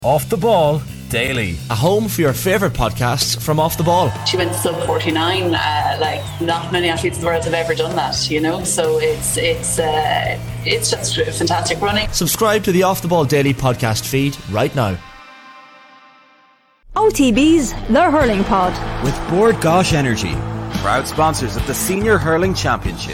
Off the Ball Daily. A home for your favourite podcasts from Off the Ball. She went sub 49, not many athletes in the world have ever done that, so it's just fantastic running. Subscribe to the Off the Ball Daily podcast feed right now. OTB's The Hurling Pod. With Bord Gáis Energy, proud sponsors of the Senior Hurling Championship.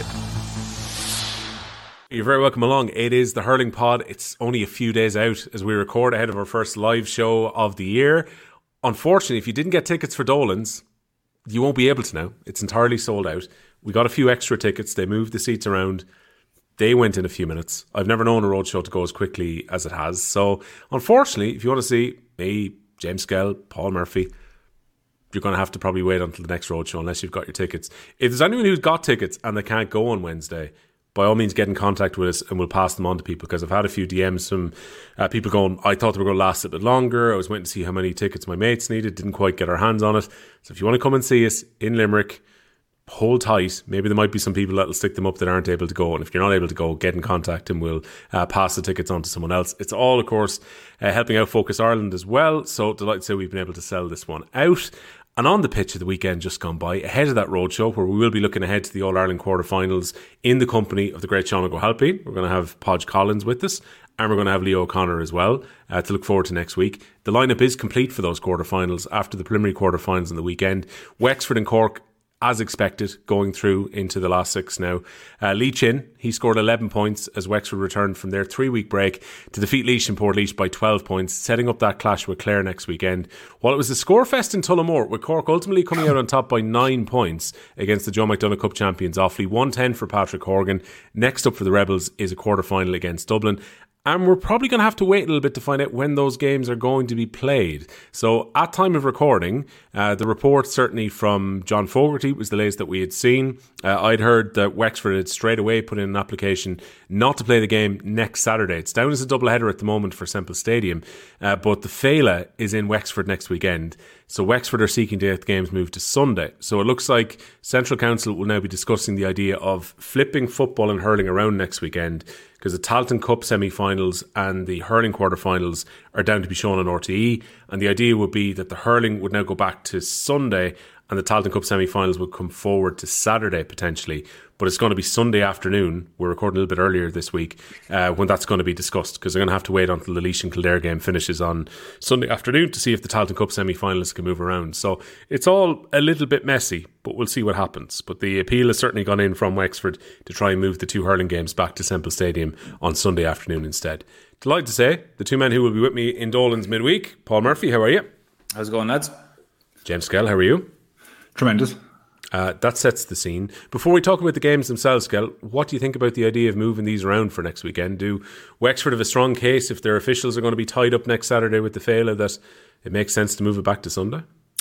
You're very welcome along. It is the Hurling Pod. It's only a few days out as we record ahead of our first live show of the year. Unfortunately, if you didn't get tickets for Dolan's, you won't be able to now. It's entirely sold out. We got a few extra tickets. They moved the seats around. They went in a few minutes. I've never known a roadshow to go as quickly as it has. So, unfortunately, if you want to see me, James Skell, Paul Murphy, you're going to have to probably wait until the next roadshow unless you've got your tickets. If there's anyone who's got tickets and they can't go on Wednesday, by all means get in contact with us and we'll pass them on to people, because I've had a few DMs from people going, I thought they were going to last a bit longer. I was waiting to see how many tickets my mates needed, didn't quite get our hands on it. So if you want to come and see us in Limerick, hold tight. Maybe there might be some people that'll stick them up that aren't able to go, and if you're not able to go, get in contact and we'll pass the tickets on to someone else. It's all, of course, helping out Focus Ireland as well, so delighted to say we've been able to sell this one out. And on the pitch of the weekend just gone by, ahead of that roadshow, where we will be looking ahead to the All-Ireland quarterfinals in the company of the great Sean O'Halpine, we're going to have Podge Collins with us, and we're going to have Leo O'Connor as well to look forward to next week. The lineup is complete for those quarterfinals after the preliminary quarterfinals on the weekend. Wexford and Cork, as expected, going through into the last six now. Lee Chin, he scored 11 points as Wexford returned from their 3-week break to defeat Laois and Portlaoise by 12 points, setting up that clash with Clare next weekend. While it was a score fest in Tullamore, with Cork ultimately coming out on top by 9 points against the Joe McDonagh Cup champions Offaly, 110 for Patrick Horgan. Next up for the Rebels is a quarter-final against Dublin. And we're probably going to have to wait a little bit to find out when those games are going to be played. So at time of recording, the report certainly from John Fogarty was the latest that we had seen. I'd heard that Wexford had straight away put in an application not to play the game next Saturday. It's down as a doubleheader at the moment for Semple Stadium, but the Féile is in Wexford next weekend. So Wexford are seeking to get the games moved to Sunday. So it looks like Central Council will now be discussing the idea of flipping football and hurling around next weekend, because the Tailteann Cup semi-finals and the hurling quarter-finals are down to be shown on RTE, and the idea would be that the hurling would now go back to Sunday and the Tailteann Cup semi-finals would come forward to Saturday potentially, but it's going to be Sunday afternoon. We're recording a little bit earlier this week when that's going to be discussed, because they're going to have to wait until the Laois and Kildare game finishes on Sunday afternoon to see if the Tailteann Cup semi-finalists can move around. So it's all a little bit messy, but we'll see what happens. But the appeal has certainly gone in from Wexford to try and move the two hurling games back to Semple Stadium on Sunday afternoon instead. Delighted to say the two men who will be with me in Dolan's midweek. Paul Murphy, how are you? How's it going, lads? James Skell, how are you? Tremendous. That sets the scene. Before we talk about the games themselves, Skell, what do you think about the idea of moving these around for next weekend? Do Wexford have a strong case, if their officials are going to be tied up next Saturday with the Féile, that it makes sense to move it back to Sunday?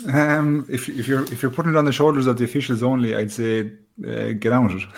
If you're putting it on the shoulders of the officials only, I'd say get on with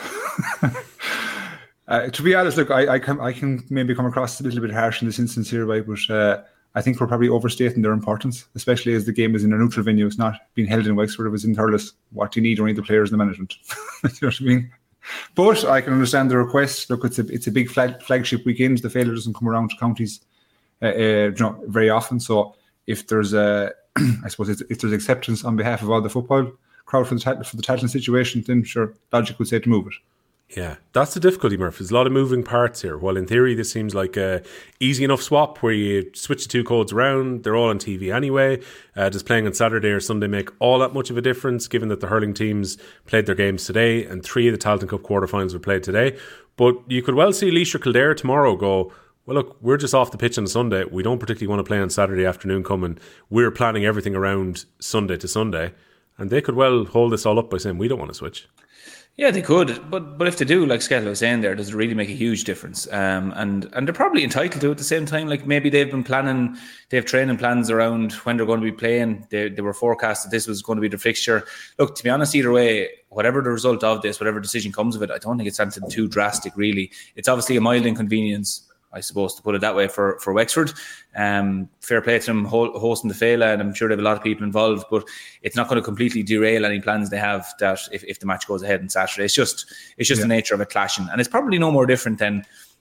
it. To be honest, look, I can maybe come across a little bit harsh in this instance here, right? But I think we're probably overstating their importance, especially as the game is in a neutral venue. It's not being held in Wexford. It was in Thurles. What do you need? Only the players and the management. You know what I mean? But I can understand the request. Look, it's a big flagship weekend. The Féile doesn't come around to counties very often. So if there's I suppose if there's acceptance on behalf of all the football crowd for the Tailteann situation, then sure, logic would say to move it. Yeah, that's the difficulty, Murph. There's a lot of moving parts here. While in theory this seems like a easy enough swap where you switch the two codes around, they're all on TV anyway. Does playing on Saturday or Sunday make all that much of a difference, given that the hurling teams played their games today and 3 of the Tailteann Cup quarterfinals were played today? But you could well see Laois or Kildare tomorrow go, well, look, we're just off the pitch on a Sunday. We don't particularly want to play on Saturday afternoon coming. We're planning everything around Sunday to Sunday. And they could well hold this all up by saying, we don't want to switch. Yeah, they could, but if they do, like Skell was saying there, does it really make a huge difference? And they're probably entitled to at the same time. Like maybe they've been planning, they have training plans around when they're going to be playing. They were forecast that this was going to be the fixture. Look, to be honest, either way, whatever the result of this, whatever decision comes of it, I don't think it's anything too drastic, really. It's obviously a mild inconvenience, I suppose, to put it that way, for Wexford. Fair play to them hosting the Féile, and I'm sure they have a lot of people involved, but it's not going to completely derail any plans they have that if the match goes ahead on Saturday. It's just the nature of it clashing. And it's probably no more different than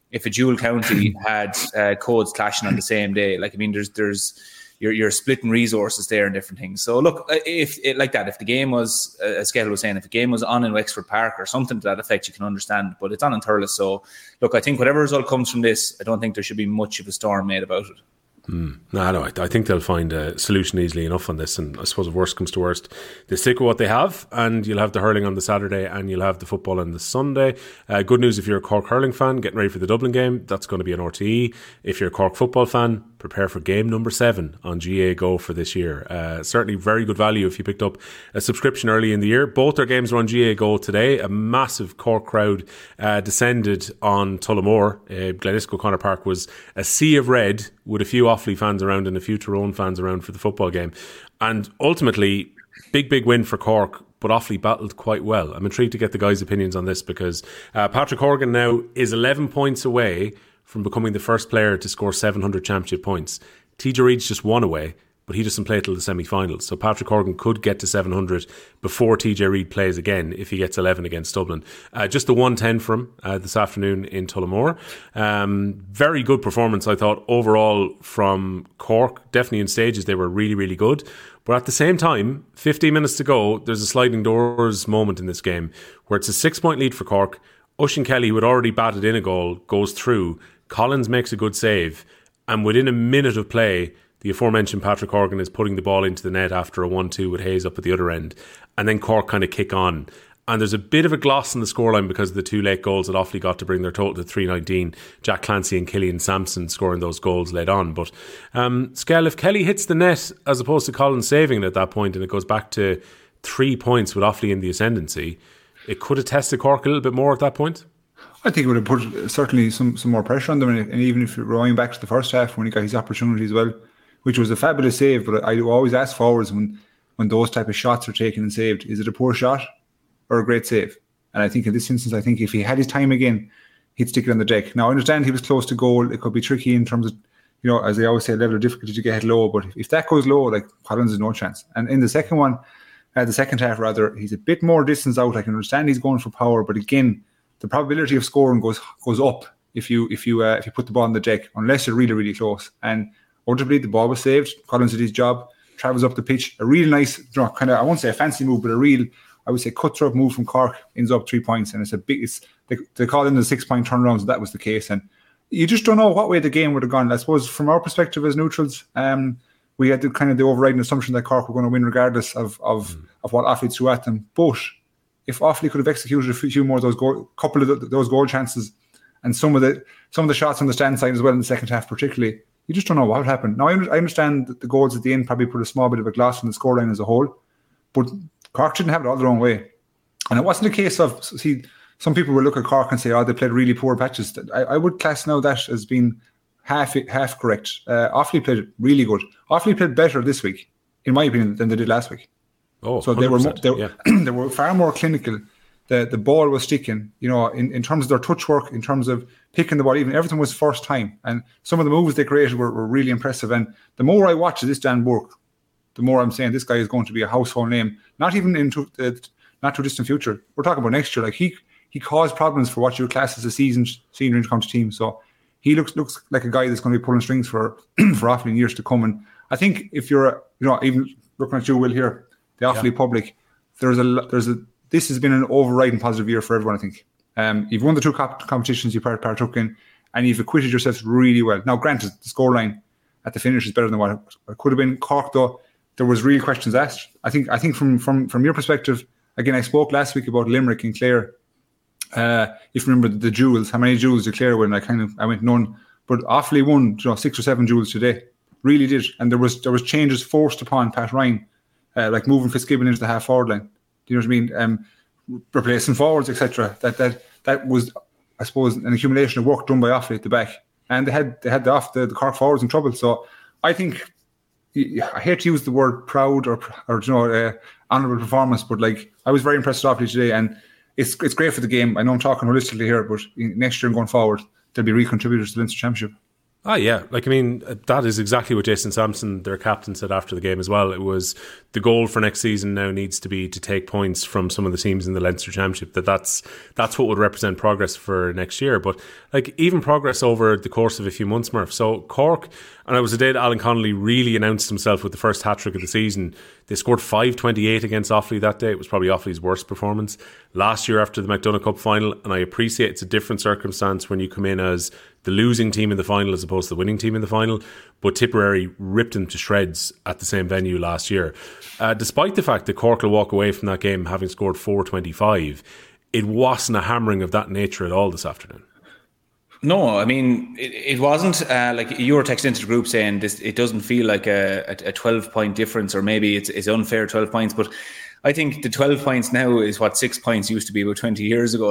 if a dual county had codes clashing on the same day. Like, I mean, there's you're splitting resources there and different things. So look, if the game was, as Skehill was saying, if the game was on in Wexford Park or something to that effect, you can understand. But it's on in Thurles, so look, I think whatever result comes from this, I don't think there should be much of a storm made about it. No, I think they'll find a solution easily enough on this, and I suppose if worst comes to worst, they stick with what they have, and you'll have the hurling on the Saturday and you'll have the football on the Sunday. Good news if you're a Cork hurling fan, getting ready for the Dublin game, that's going to be an RTE. If you're a Cork football fan, prepare for game number 7 on GA Go for this year. Certainly very good value if you picked up a subscription early in the year. Both their games are on GA Go today. A massive Cork crowd descended on Tullamore. Glenisco O'Connor Park was a sea of red with a few Offaly fans around and a few Tyrone fans around for the football game. And ultimately, big win for Cork, but Offaly battled quite well. I'm intrigued to get the guys' opinions on this because Patrick Horgan now is 11 points away from becoming the first player to score 700 championship points. TJ Reid's just 1 away, but he doesn't play till the semi-finals. So Patrick Horgan could get to 700 before TJ Reid plays again if he gets 11 against Dublin. Just the 110 for him this afternoon in Tullamore. Very good performance, I thought, overall from Cork. Definitely in stages they were really good. But at the same time, 15 minutes to go, there's a sliding doors moment in this game where it's a 6-point lead for Cork. Oisin Kelly, who had already batted in a goal, goes through. Collins makes a good save. And within a minute of play, the aforementioned Patrick Horgan is putting the ball into the net after a 1-2 with Hayes up at the other end. And then Cork kind of kick on. And there's a bit of a gloss in the scoreline because of the 2 late goals that Offaly got to bring their total to 319. Jack Clancy and Killian Sampson scoring those goals late on. But Skell, if Kelly hits the net as opposed to Collins saving it at that point and it goes back to 3 points with Offaly in the ascendancy, it could have tested Cork a little bit more at that point. I think it would have put certainly some more pressure on them. And even if you're going back to the first half when he got his opportunity as well, which was a fabulous save, but I always ask forwards when those type of shots are taken and saved, is it a poor shot or a great save? And I think in this instance, I think if he had his time again, he'd stick it on the deck. Now, I understand he was close to goal. It could be tricky in terms of, you know, as they always say, level of difficulty to get it low. But if that goes low, like Collins has no chance. And in the second one, the second half rather, he's a bit more distance out. I can understand he's going for power, but again, the probability of scoring goes up if you put the ball on the deck, unless you're really close. And ultimately, the ball was saved. Collins did his job, travels up the pitch. A real nice, kind of, I won't say a fancy move, but a real, I would say, cutthroat move from Cork, ends up 3 points. And they call it the 6-point turnaround, so that was the case. And you just don't know what way the game would have gone. I suppose from our perspective as neutrals, we had the overriding assumption that Cork were going to win regardless of what Offaly threw at them. But if Offaly could have executed a few more of those couple of those goal chances, and some of the shots on the stand side as well in the second half particularly, you just don't know what would happen. Now, I understand that the goals at the end probably put a small bit of a gloss on the scoreline as a whole, but Cork didn't have it all their own way. And it wasn't a case of, some people will look at Cork and say, they played really poor patches. I would class now that as being half correct. Offaly played really good. Offaly played better this week, in my opinion, than they did last week. Oh, so they were far more clinical. The ball was sticking, in terms of their touch work, in terms of picking the ball, even everything was first time. And some of the moves they created were really impressive. And the more I watch this Dan Burke, the more I'm saying this guy is going to be a household name, not even into not too distant future. We're talking about next year. Like he caused problems for what you would class as a seasoned senior inter-county team. So he looks like a guy that's going to be pulling strings for Offaly in years to come. And I think if you're, even looking at you, Will, here, the Offaly public, this has been an overriding positive year for everyone, I think. You've won the 2 competitions you partook in, and you've acquitted yourselves really well. Now, granted, the scoreline at the finish is better than what it could have been. Cork, though, there was real questions asked. I think from your perspective, again, I spoke last week about Limerick and Clare. If you remember the duels, how many duels did Clare win? I went none. But Offaly won 6 or 7 duels today. Really did. And there was changes forced upon Pat Ryan, like moving Fitzgibbon into the half-forward line. Do you know what I mean? Replacing forwards, etc. That was, I suppose, an accumulation of work done by Offaly at the back, and they had the Cork forwards in trouble. So I think, I hate to use the word proud or honourable performance, but I was very impressed with Offaly today, and it's great for the game. I know I'm talking holistically here, but next year and going forward, they'll be real contributors to the Leinster Championship. Yeah. That is exactly what Jason Sampson, their captain, said after the game as well. It was the goal for next season now needs to be to take points from some of the teams in the Leinster Championship. That's what would represent progress for next year. But even progress over the course of a few months, Murph. So Cork, and it was the day that Alan Connolly really announced himself with the first hat-trick of the season. They scored 5-28 against Offaly that day. It was probably Offaly's worst performance last year after the McDonagh Cup final, and I appreciate it's a different circumstance when you come in as the losing team in the final as opposed to the winning team in the final, but Tipperary ripped them to shreds at the same venue last year. Despite the fact that Cork will walk away from that game having scored 4-25, it wasn't a hammering of that nature at all this afternoon. No, I mean, it wasn't. You were texting into the group saying this. It doesn't feel like a 12-point difference, or maybe it's unfair 12 points. But I think the 12 points now is what 6 points used to be about 20 years ago.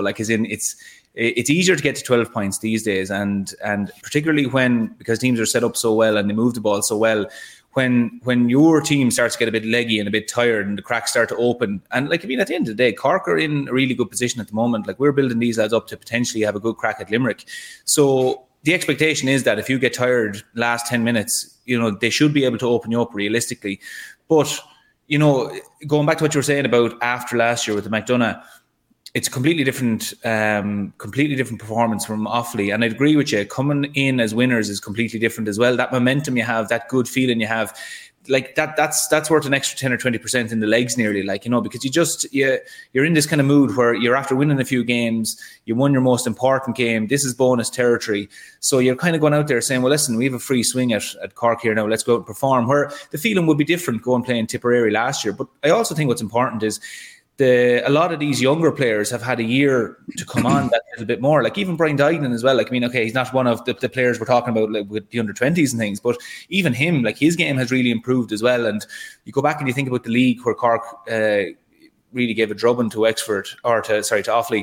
It's easier to get to 12 points these days, and particularly because teams are set up so well and they move the ball so well. When your team starts to get a bit leggy and a bit tired and the cracks start to open, and at the end of the day, Cork are in a really good position at the moment. We're building these lads up to potentially have a good crack at Limerick. So the expectation is that if you get tired last 10 minutes, they should be able to open you up realistically. But, going back to what you were saying about after last year with the McDonagh, it's a completely different performance from Offaly. And I'd agree with you, coming in as winners is completely different as well. That momentum you have, that good feeling you have, that's worth an extra 10 or 20% in the legs nearly, because you're in this kind of mood where you're after winning a few games, you won your most important game, this is bonus territory. So you're kind of going out there saying, well, listen, we have a free swing at Cork here now, let's go out and perform, where the feeling would be different going playing Tipperary last year. But I also think what's important is a lot of these younger players have had a year to come on that little bit more. Even Brian Duignan as well. He's not one of the players we're talking about with the under-20s and things, but even him, his game has really improved as well. And you go back and you think about the league where Cork really gave a drubbing to Offaly.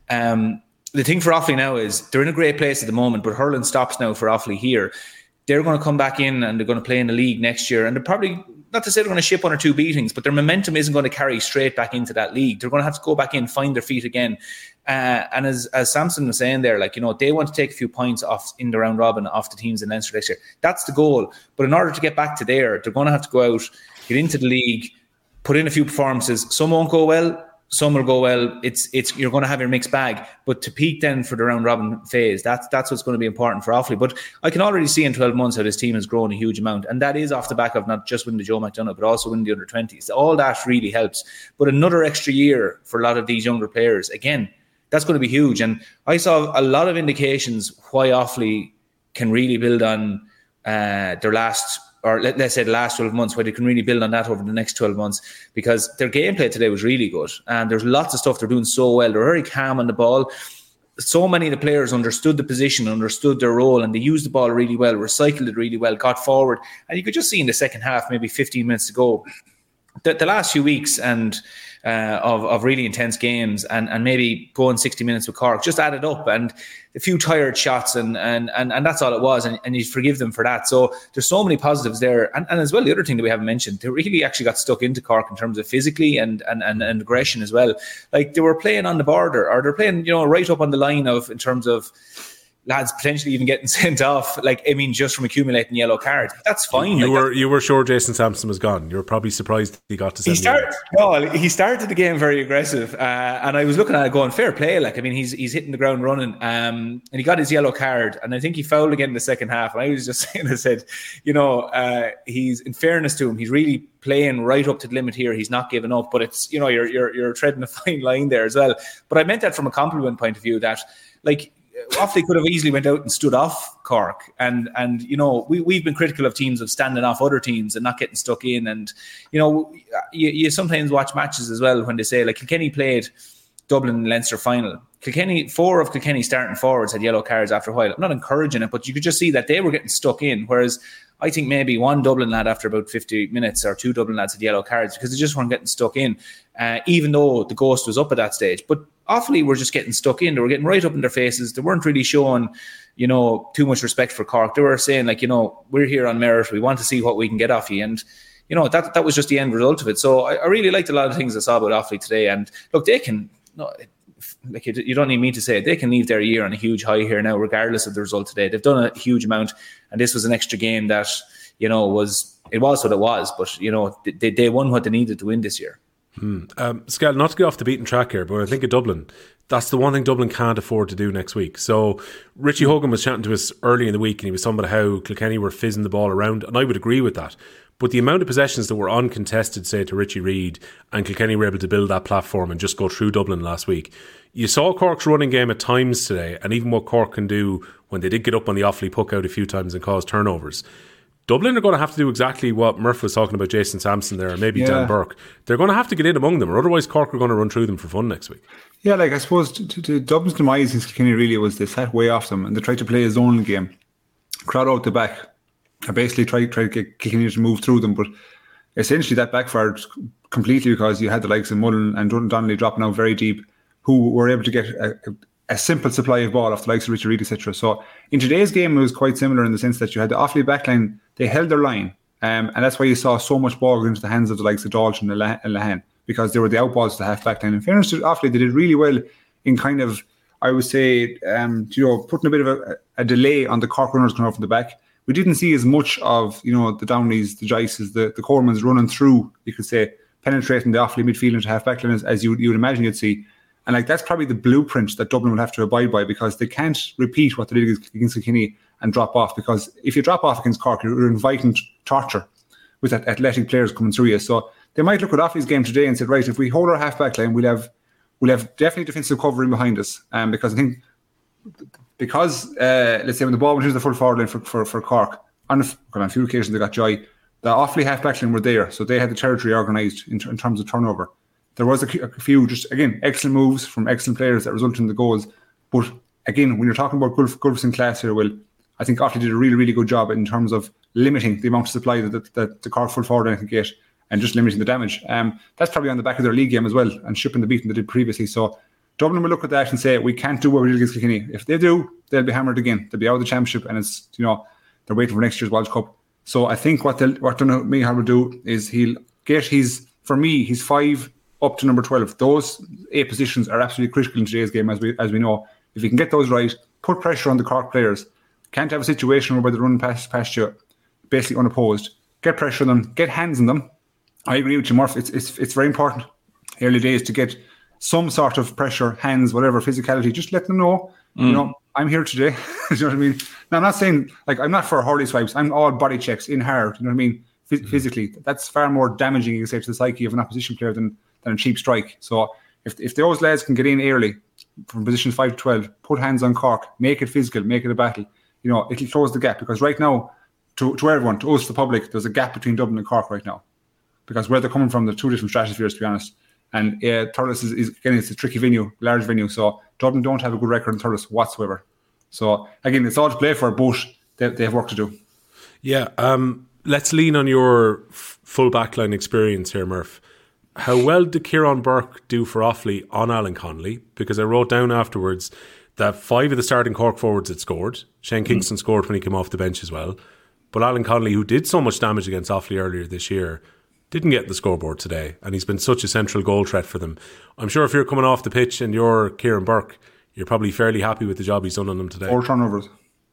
The thing for Offaly now is they're in a great place at the moment, but hurling stops now for Offaly here. They're going to come back in and they're going to play in the league next year, and they're probably, not to say they're going to ship 1 or 2 beatings, but their momentum isn't going to carry straight back into that league. They're going to have to go back in, find their feet again. And as Samson was saying there, they want to take a few points off in the round robin off the teams in Leinster next year. That's the goal. But in order to get back to there, they're going to have to go out, get into the league, put in a few performances. Some won't go well, some will go well. You're going to have your mixed bag, but to peak then for the round robin phase, that's what's going to be important for Offaly. But I can already see in 12 months how this team has grown a huge amount, and that is off the back of not just winning the Joe McDonagh, but also winning the under-20s. All that really helps. But another extra year for a lot of these younger players, again, that's going to be huge. And I saw a lot of indications why Offaly can really build on their last, or let's say the last 12 months, where they can really build on that over the next 12 months, because their gameplay today was really good. And there's lots of stuff they're doing so well. They're very calm on the ball. So many of the players understood the position, understood their role, and they used the ball really well, recycled it really well, got forward. And you could just see in the second half, maybe 15 minutes to go, the last few weeks and of really intense games and maybe going 60 minutes with Cork just added up, and a few tired shots and that's all it was, and you forgive them for that. So there's so many positives there, and as well, the other thing that we haven't mentioned, they really actually got stuck into Cork in terms of physically and aggression as well. They were playing on the border, or they're playing right up on the line of, in terms of lads potentially even getting sent off, just from accumulating yellow cards. That's fine. You were sure Jason Sampson was gone. You were probably surprised he got to send he started the game very aggressive, and I was looking at it going, fair play. He's hitting the ground running, and he got his yellow card, and I think he fouled again in the second half. And I was just saying, I said, he's, in fairness to him, he's really playing right up to the limit here. He's not giving up, but it's, you're treading a fine line there as well. But I meant that from a compliment point of view, that Offaly could have easily went out and stood off Cork, and we've been critical of teams of standing off other teams and not getting stuck in, and you sometimes watch matches as well when they say, Kilkenny played Dublin Leinster final. 4 of Kilkenny starting forwards had yellow cards after a while. I'm not encouraging it, but you could just see that they were getting stuck in, whereas I think maybe one Dublin lad after about 50 minutes, or 2 Dublin lads had yellow cards, because they just weren't getting stuck in, even though the ghost was up at that stage. But Offaly were just getting stuck in. They were getting right up in their faces. They weren't really showing, too much respect for Cork. They were saying, we're here on merit. We want to see what we can get off you. And, that was just the end result of it. So I really liked a lot of things I saw about Offaly today. And look, they can, like you don't need me to say it, they can leave their year on a huge high here now, regardless of the result today. They've done a huge amount, and this was an extra game that, you know, was what it was, but, you know, they won what they needed to win this year. Scal, not to get off the beaten track here, but I think of Dublin, that's the one thing Dublin can't afford to do next week. So Richie Hogan was chatting to us early in the week, and he was talking about how Kilkenny were fizzing the ball around, and I would agree with that. But the amount of possessions that were uncontested, say, to Richie Reid, and Kilkenny were able to build that platform and just go through Dublin last week. You saw Cork's running game at times today, and even what Cork can do when they did get up on the Offaly puck out a few times and cause turnovers. Dublin are going to have to do exactly what Murph was talking about, Jason Sampson there, and maybe Dan Burke. They're going to have to get in among them, or otherwise Cork are going to run through them for fun next week. Yeah, like I suppose to Dublin's demise against Kilkenny really was they sat way off them and they tried to play a zone game. Crowd out the back. I basically tried to get Kilkenny to move through them, but essentially that backfired completely because you had the likes of Mullen and Donnelly dropping out very deep, who were able to get a simple supply of ball off the likes of Richard Reid, etc. So in today's game, it was quite similar in the sense that you had the Offaly backline, they held their line, and that's why you saw so much ball go into the hands of the likes of Dalton and Lehane, because they were the outballs to the half backline. In fairness to Offaly, they did really well in kind of, I would say, putting a bit of a delay on the Cork runners coming off the back. We didn't see as much of, the Downeys, the Jices, the Coremans running through, you could say, penetrating the Offaly midfield into half backline as you would imagine you'd see. And like that's probably the blueprint that Dublin will have to abide by, because they can't repeat what they did against Kilkenny and drop off, because if you drop off against Cork, you're inviting torture with that athletic players coming through you. So they might look at Offaly's game today and say, right, if we hold our half back line, we'll have definitely defensive covering behind us. Because I think let's say when the ball went into the full forward line for Cork, on a few occasions they got joy. The Offaly half back line were there, so they had the territory organised in terms of turnover. There was a few, just again, excellent moves from excellent players that resulted in the goals. But again, when you're talking about Gulfson class here, Will, I think Offaly did a really, really good job in terms of limiting the amount of supply that the Cork full forward line could get and just limiting the damage. That's probably on the back of their league game as well and shipping the beating they did previously. So Dublin will look at that and say, we can't do what we did against Kilkenny. If they do, they'll be hammered again. They'll be out of the championship, and it's, they're waiting for next year's World Cup. So I think what Donald Mihal will do is he'll get his 5 up to number 12. Those 8 positions are absolutely critical in today's game, as we know. If you can get those right, put pressure on the Cork players. Can't have a situation where they're running past you, basically unopposed. Get pressure on them, get hands on them. I agree with you, Murph. It's very important early days to get some sort of pressure, hands, whatever, physicality. Just let them know, I'm here today. You know what I mean? Now, I'm not saying, I'm not for hurley swipes. I'm all body checks in hard. You know what I mean? Physically, that's far more damaging, you can say, to the psyche of an opposition player than a cheap strike. So if those lads can get in early from positions 5 to 12, put hands on Cork, make it physical, make it a battle, it'll close the gap. Because right now, to everyone, to us, the public, there's a gap between Dublin and Cork right now. Because where they're coming from, they're two different stratospheres, to be honest. And Thurles is again, it's a tricky venue, large venue. So Dublin don't have a good record in Thurles whatsoever. So again, it's all to play for, but they have work to do. Yeah, let's lean on your full backline experience here, Murph. How well did Kieran Burke do for Offaly on Alan Connolly? Because I wrote down afterwards that 5 of the starting Cork forwards had scored. Shane Kingston scored when he came off the bench as well. But Alan Connolly, who did so much damage against Offaly earlier this year, didn't get the scoreboard today, and he's been such a central goal threat for them. I'm sure if you're coming off the pitch and you're Kieran Burke, you're probably fairly happy with the job he's done on them today. 4 turnovers.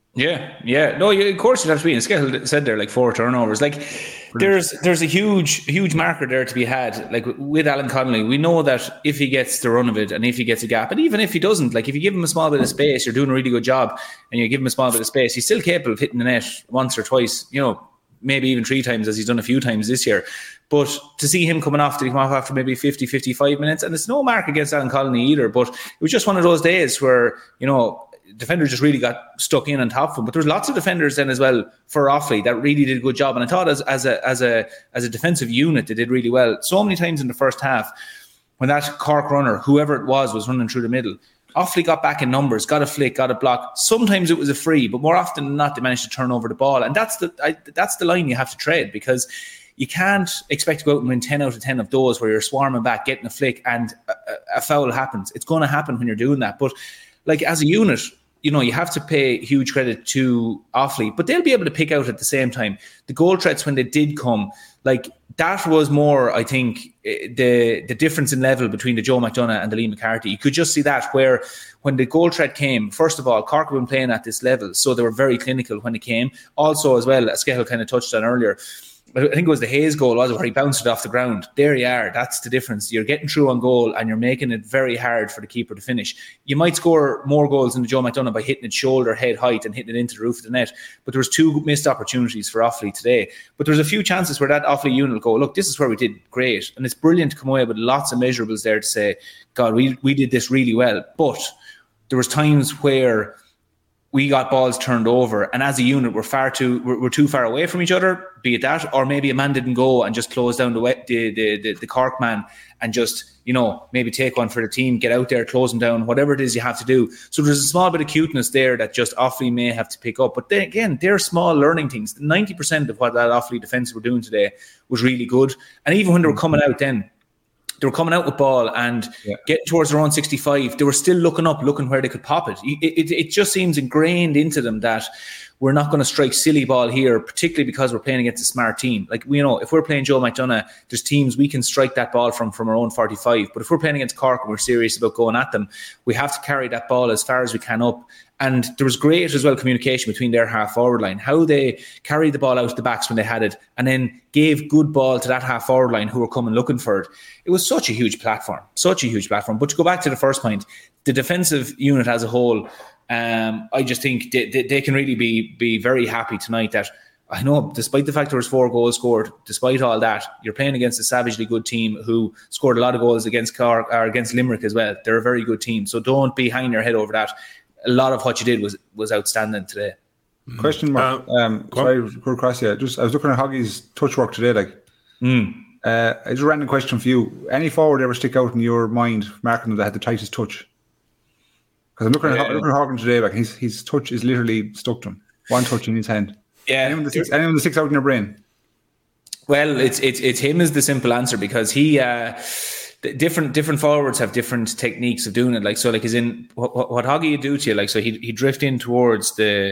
Yeah. No, of course you'd have to be. And Skehill said there, 4 turnovers. There's a huge marker there to be had. With Alan Connolly, we know that if he gets the run of it and if he gets a gap, and even if he doesn't, if you give him a small bit of space, you're doing a really good job, and you give him a small bit of space, he's still capable of hitting the net once or twice, maybe even 3 times, as he's done a few times this year. But to see him come off after maybe 50, 55 minutes, and it's no mark against Alan Connolly either, but it was just one of those days where, defenders just really got stuck in on top of him. But there was lots of defenders then as well for Offaly that really did a good job. And I thought as a defensive unit, they did really well. So many times in the first half, when that Cork runner, whoever it was running through the middle, Offaly got back in numbers, got a flick, got a block. Sometimes it was a free, but more often than not, they managed to turn over the ball. And that's the line you have to tread, because you can't expect to go out and win 10 out of 10 of those where you're swarming back, getting a flick, and a foul happens. It's going to happen when you're doing that. But as a unit, you have to pay huge credit to Offaly, but they'll be able to pick out at the same time the goal threats when they did come. Like, that was more, I think, the difference in level between the Joe McDonagh and the Lee McCarthy. You could just see that, where when the goal threat came, first of all, Cork have been playing at this level, so they were very clinical when it came. Also, as well, as Skehill kind of touched on earlier, I think it was the Hayes goal, was it, where he bounced it off the ground. There you are. That's the difference. You're getting through on goal and you're making it very hard for the keeper to finish. You might score more goals than the Joe McDonagh by hitting it shoulder, head height and hitting it into the roof of the net. But there was 2 missed opportunities for Offaly today. But there was a few chances where that Offaly unit will go, look, this is where we did great. And it's brilliant to come away with lots of measurables there to say, God, we did this really well. But there was times where we got balls turned over, and as a unit, we're too far away from each other. Be it that, or maybe a man didn't go and just close down the Cork man and just maybe take one for the team, get out there, close them down, whatever it is you have to do. So there's a small bit of cuteness there that just Offaly may have to pick up. But then again, they're small learning things. 90% of what that Offaly defence were doing today was really good, and even when they were coming out, they were coming out with ball and getting towards their own 65. They were still looking up, looking where they could pop it. It just seems ingrained into them that we're not going to strike silly ball here, particularly because we're playing against a smart team. Like, if we're playing Joe McDonagh, there's teams we can strike that ball from our own 45. But if we're playing against Cork and we're serious about going at them, we have to carry that ball as far as we can up. And there was great as well communication between their half forward line, how they carried the ball out the backs when they had it and then gave good ball to that half forward line who were coming looking for it. It was such a huge platform. But to go back to the first point, the defensive unit as a whole, I just think they can really be very happy tonight that, I know, despite the fact there was 4 goals scored, despite all that, you're playing against a savagely good team who scored a lot of goals against Cork, or against Limerick as well. They're a very good team. So don't be hanging your head over that. A lot of what you did was outstanding today. Question mark. Sorry, go across here. I was looking at Hoggy's touch work today. It's a random question for you. Any forward ever stick out in your mind, marking that had the tightest touch? Because I'm looking at Horgan today. His touch is literally stuck to him. One touch in his hand. Yeah. Anyone that sticks out in your brain? Well, it's him is the simple answer, because he. Different forwards have different techniques of doing it. Like, so, like, as in what Hoggy would do to you, like, so he'd drift in towards the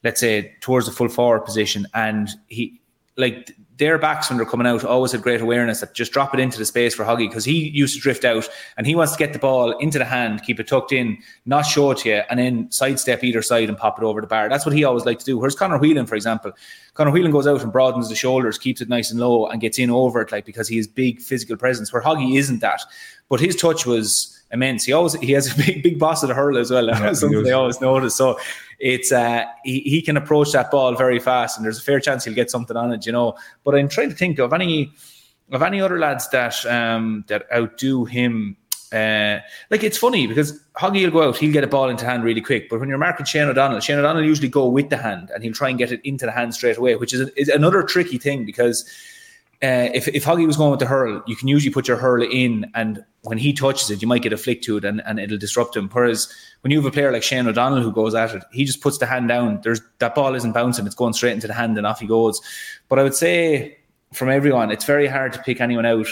full forward position, and he, like, their backs when they're coming out always had great awareness that just drop it into the space for Hoggy, because he used to drift out and he wants to get the ball into the hand, keep it tucked in, not show it to you, and then sidestep either side and pop it over the bar. That's what he always liked to do. Whereas Conor Whelan, for example, goes out and broadens the shoulders, keeps it nice and low and gets in over it, like, because he has big physical presence, where Hoggy isn't that. But his touch was immense. He has a big boss of the hurl as well. That's something they always notice. So it's he can approach that ball very fast, and there's a fair chance he'll get something on it, But I'm trying to think of any other lads that outdo him. Like, it's funny because Hoggy will go out, he'll get a ball into hand really quick, but when you're marking Shane O'Donnell usually go with the hand and he'll try and get it into the hand straight away, which is another tricky thing, because if Hoggy was going with the hurl, you can usually put your hurl in, and when he touches it, you might get a flick to it and it'll disrupt him. Whereas when you have a player like Shane O'Donnell who goes at it, he just puts the hand down. That ball isn't bouncing, it's going straight into the hand and off he goes. But I would say from everyone, it's very hard to pick anyone out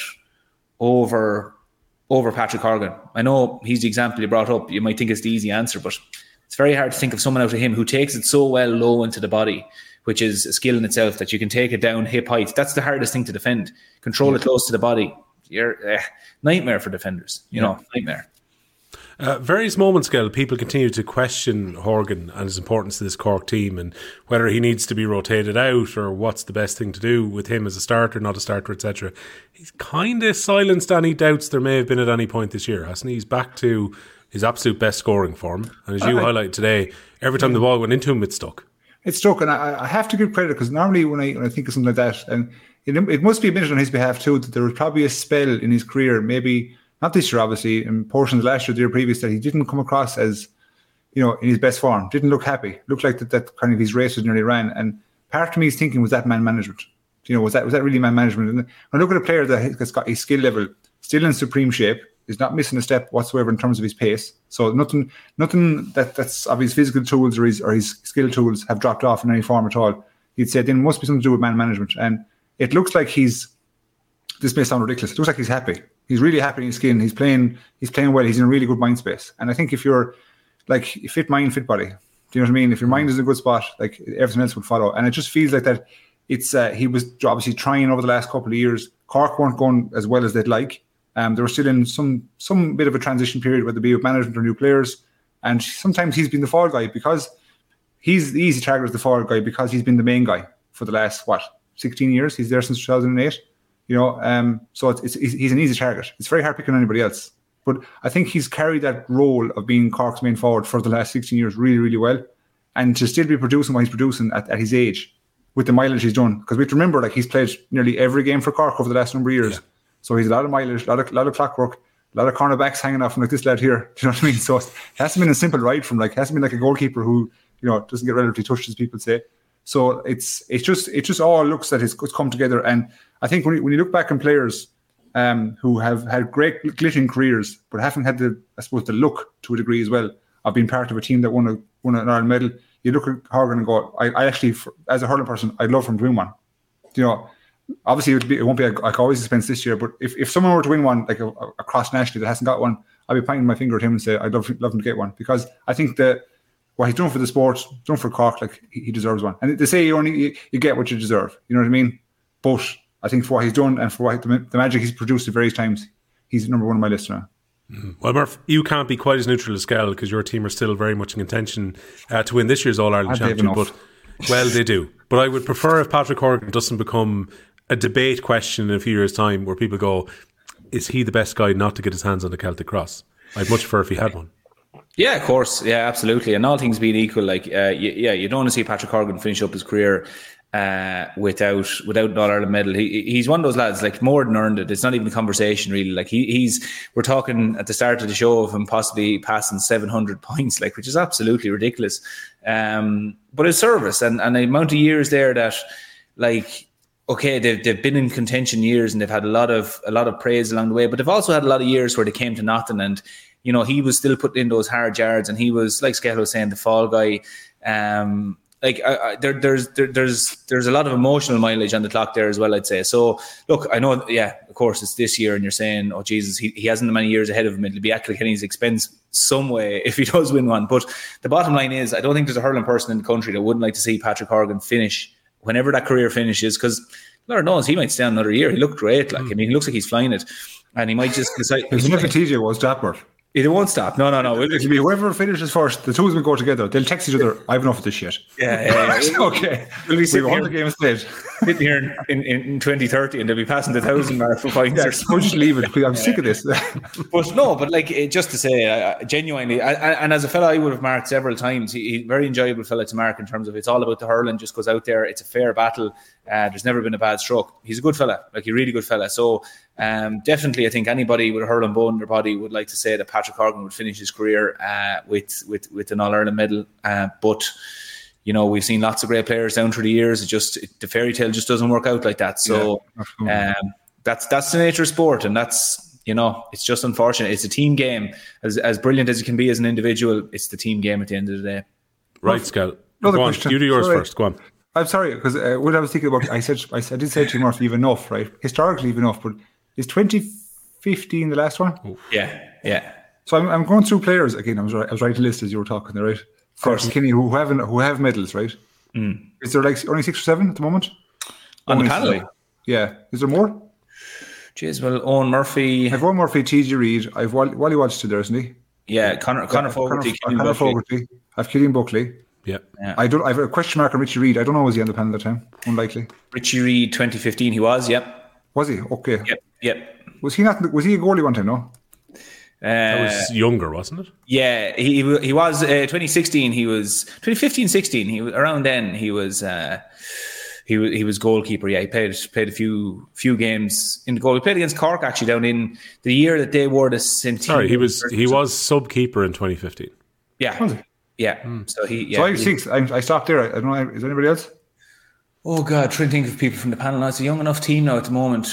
over Patrick Horgan. I know he's the example you brought up. You might think it's the easy answer, but it's very hard to think of someone out of him who takes it so well low into the body, which is a skill in itself, that you can take it down hip height. That's the hardest thing to defend. Control it close to the body. You're nightmare for defenders, nightmare. Various moments ago, people continue to question Horgan and his importance to this Cork team, and whether he needs to be rotated out or what's the best thing to do with him as a starter, not a starter, etc. He's kind of silenced any doubts there may have been at any point this year, hasn't he? He's back to his absolute best scoring form, and as you highlighted today, every time the ball went into him, it stuck. It's stuck, and I have to give credit, because normally when I think of something like that, and it must be admitted on his behalf too, that there was probably a spell in his career, maybe not this year, obviously, in portions last year, the year previous, that he didn't come across as, in his best form. Didn't look happy. Looked like that kind of his race was nearly ran. And part of me is thinking, was that man management? Was that really man management? And when I look at a player that has got his skill level still in supreme shape, is not missing a step whatsoever in terms of his pace. So nothing that's of his physical tools or his skill tools have dropped off in any form at all. He'd say there must be something to do with man management. And it looks like this may sound ridiculous, it looks like he's happy. He's really happy in his skin. He's playing well. He's in a really good mind space. And I think if you're like fit mind, fit body. Do you know what I mean? If your mind is in a good spot, like everything else would follow. And it just feels like that. It's he was obviously trying over the last couple of years. Cork weren't going as well as they'd like. They were still in some bit of a transition period, whether it be with management or new players. And sometimes he's been the fall guy because he's the easy target as the fall guy because he's been the main guy for the last 16 years. He's there since 2008. You know, so he's an easy target. It's very hard picking anybody else. But I think he's carried that role of being Cork's main forward for the last 16 years really, really well. And to still be producing what he's producing at his age, with the mileage he's done, because we have to remember, like, he's played nearly every game for Cork over the last number of years. Yeah. So he's a lot of mileage, a lot of clockwork, a lot of cornerbacks hanging off from like this lad here. Do you know what I mean? So it hasn't been a simple ride from hasn't been like a goalkeeper who, you know, doesn't get relatively touched, as people say. So it just all looks that it's come together. And I think when you look back on players who have had great glittering careers but haven't had the look to a degree as well of being part of a team that won an Ireland medal, you look at Horgan and go, I actually, as a hurling person, I'd love for him to win one. You know, obviously it won't be like always expense this year, but if someone were to win one like across nationally that hasn't got one, I'd be pointing my finger at him and say I'd love him to get one, because I think that what he's done for the sport, done for Cork, like he deserves one. And they say you get what you deserve. You know what I mean? But I think for what he's done and for what the magic he's produced at various times, he's number one on my list now. Well, Murph, you can't be quite as neutral as Skell because your team are still very much in contention to win this year's All-Ireland Championship. But, well, they do. But I would prefer if Patrick Horgan doesn't become a debate question in a few years' time where people go, is he the best guy not to get his hands on the Celtic Cross? I'd much prefer if he had one. Yeah, of course. Yeah, absolutely. And all things being equal, like, you don't want to see Patrick Horgan finish up his career without an All-Ireland medal. He's one of those lads, like, more than earned it. It's not even a conversation, really. Like, we're talking at the start of the show of him possibly passing 700 points, like, which is absolutely ridiculous. But his service and the amount of years there that, like, okay, they've been in contention years and they've had a lot of praise along the way, but they've also had a lot of years where they came to nothing. And, you know, he was still putting in those hard yards, and he was, like Skell was saying, the fall guy. There's a lot of emotional mileage on the clock there as well, I'd say. So, look, I know, yeah, of course, it's this year, and you're saying, oh, Jesus, he hasn't many years ahead of him. It'll be at Kilkenny's expense some way if he does win one. But the bottom line is, I don't think there's a hurling person in the country that wouldn't like to see Patrick Horgan finish whenever that career finishes, because Lord knows he might stay on another year. He looked great. Like, I mean, he looks like he's flying it, and he might just decide. His next TJ was Dapper. It won't stop. No. It'll be whoever finishes first. The two of them go together. They'll text each other. I have enough of this shit. Yeah. Okay. We'll be sitting here, the game instead. Sitting here in 2030, and they'll be passing the 1,000 mark for points. Yeah, just leave it. I'm sick of this. But like, just to say, genuinely, and as a fella I would have marked several times, he's a very enjoyable fella to mark in terms of it's all about the hurling. Just goes out there. It's a fair battle. There's never been a bad stroke. He's a good fella, like a really good fella. So definitely, I think anybody with a hurling bone in their body would like to say that Patrick Horgan would finish his career with an All-Ireland medal. But you know, we've seen lots of great players down through the years. The fairy tale just doesn't work out like that. So that's the nature of sport, and that's, you know, it's just unfortunate. It's a team game. As brilliant as you can be as an individual, it's the team game at the end of the day. Right, Skell. Go on, you do yours first. Go on. I'm sorry, because what I was thinking about, I did say to Murphy, even enough, right? Historically, even enough, but is 2015 the last one? Ooh. Yeah. So I'm going through players again. I was writing a list as you were talking there, right? Of course, Kenny, who have medals, right? Is there like only 6 or 7 at the moment on the panel? Yeah, is there more? Jeez, well, Owen Murphy. I've Owen Murphy, TJ Reid. I've Wally Watch still there, isn't he? Yeah, Conor Fogarty, Conor Fogarty. I've Killian Buckley. Yeah. I've a question mark on Richie Reid. I don't know, was he on the panel at the time? Unlikely. Richie Reid, 2015, he was. Yep. Was he? Okay. Yep. Was he a goalie one time? No. That was younger, wasn't it? Yeah, he was 2016. He was 2015-16. He was around then. He was goalkeeper. Yeah, he played a few games in the goal. He played against Cork actually down in the year that they wore the centennial. Sorry, he was sub keeper in 2015. Yeah. Yeah. So So I have 6. I stopped there. I don't know. Is there anybody else? Oh God, trying to think of people from the panel now. It's a young enough team now at the moment.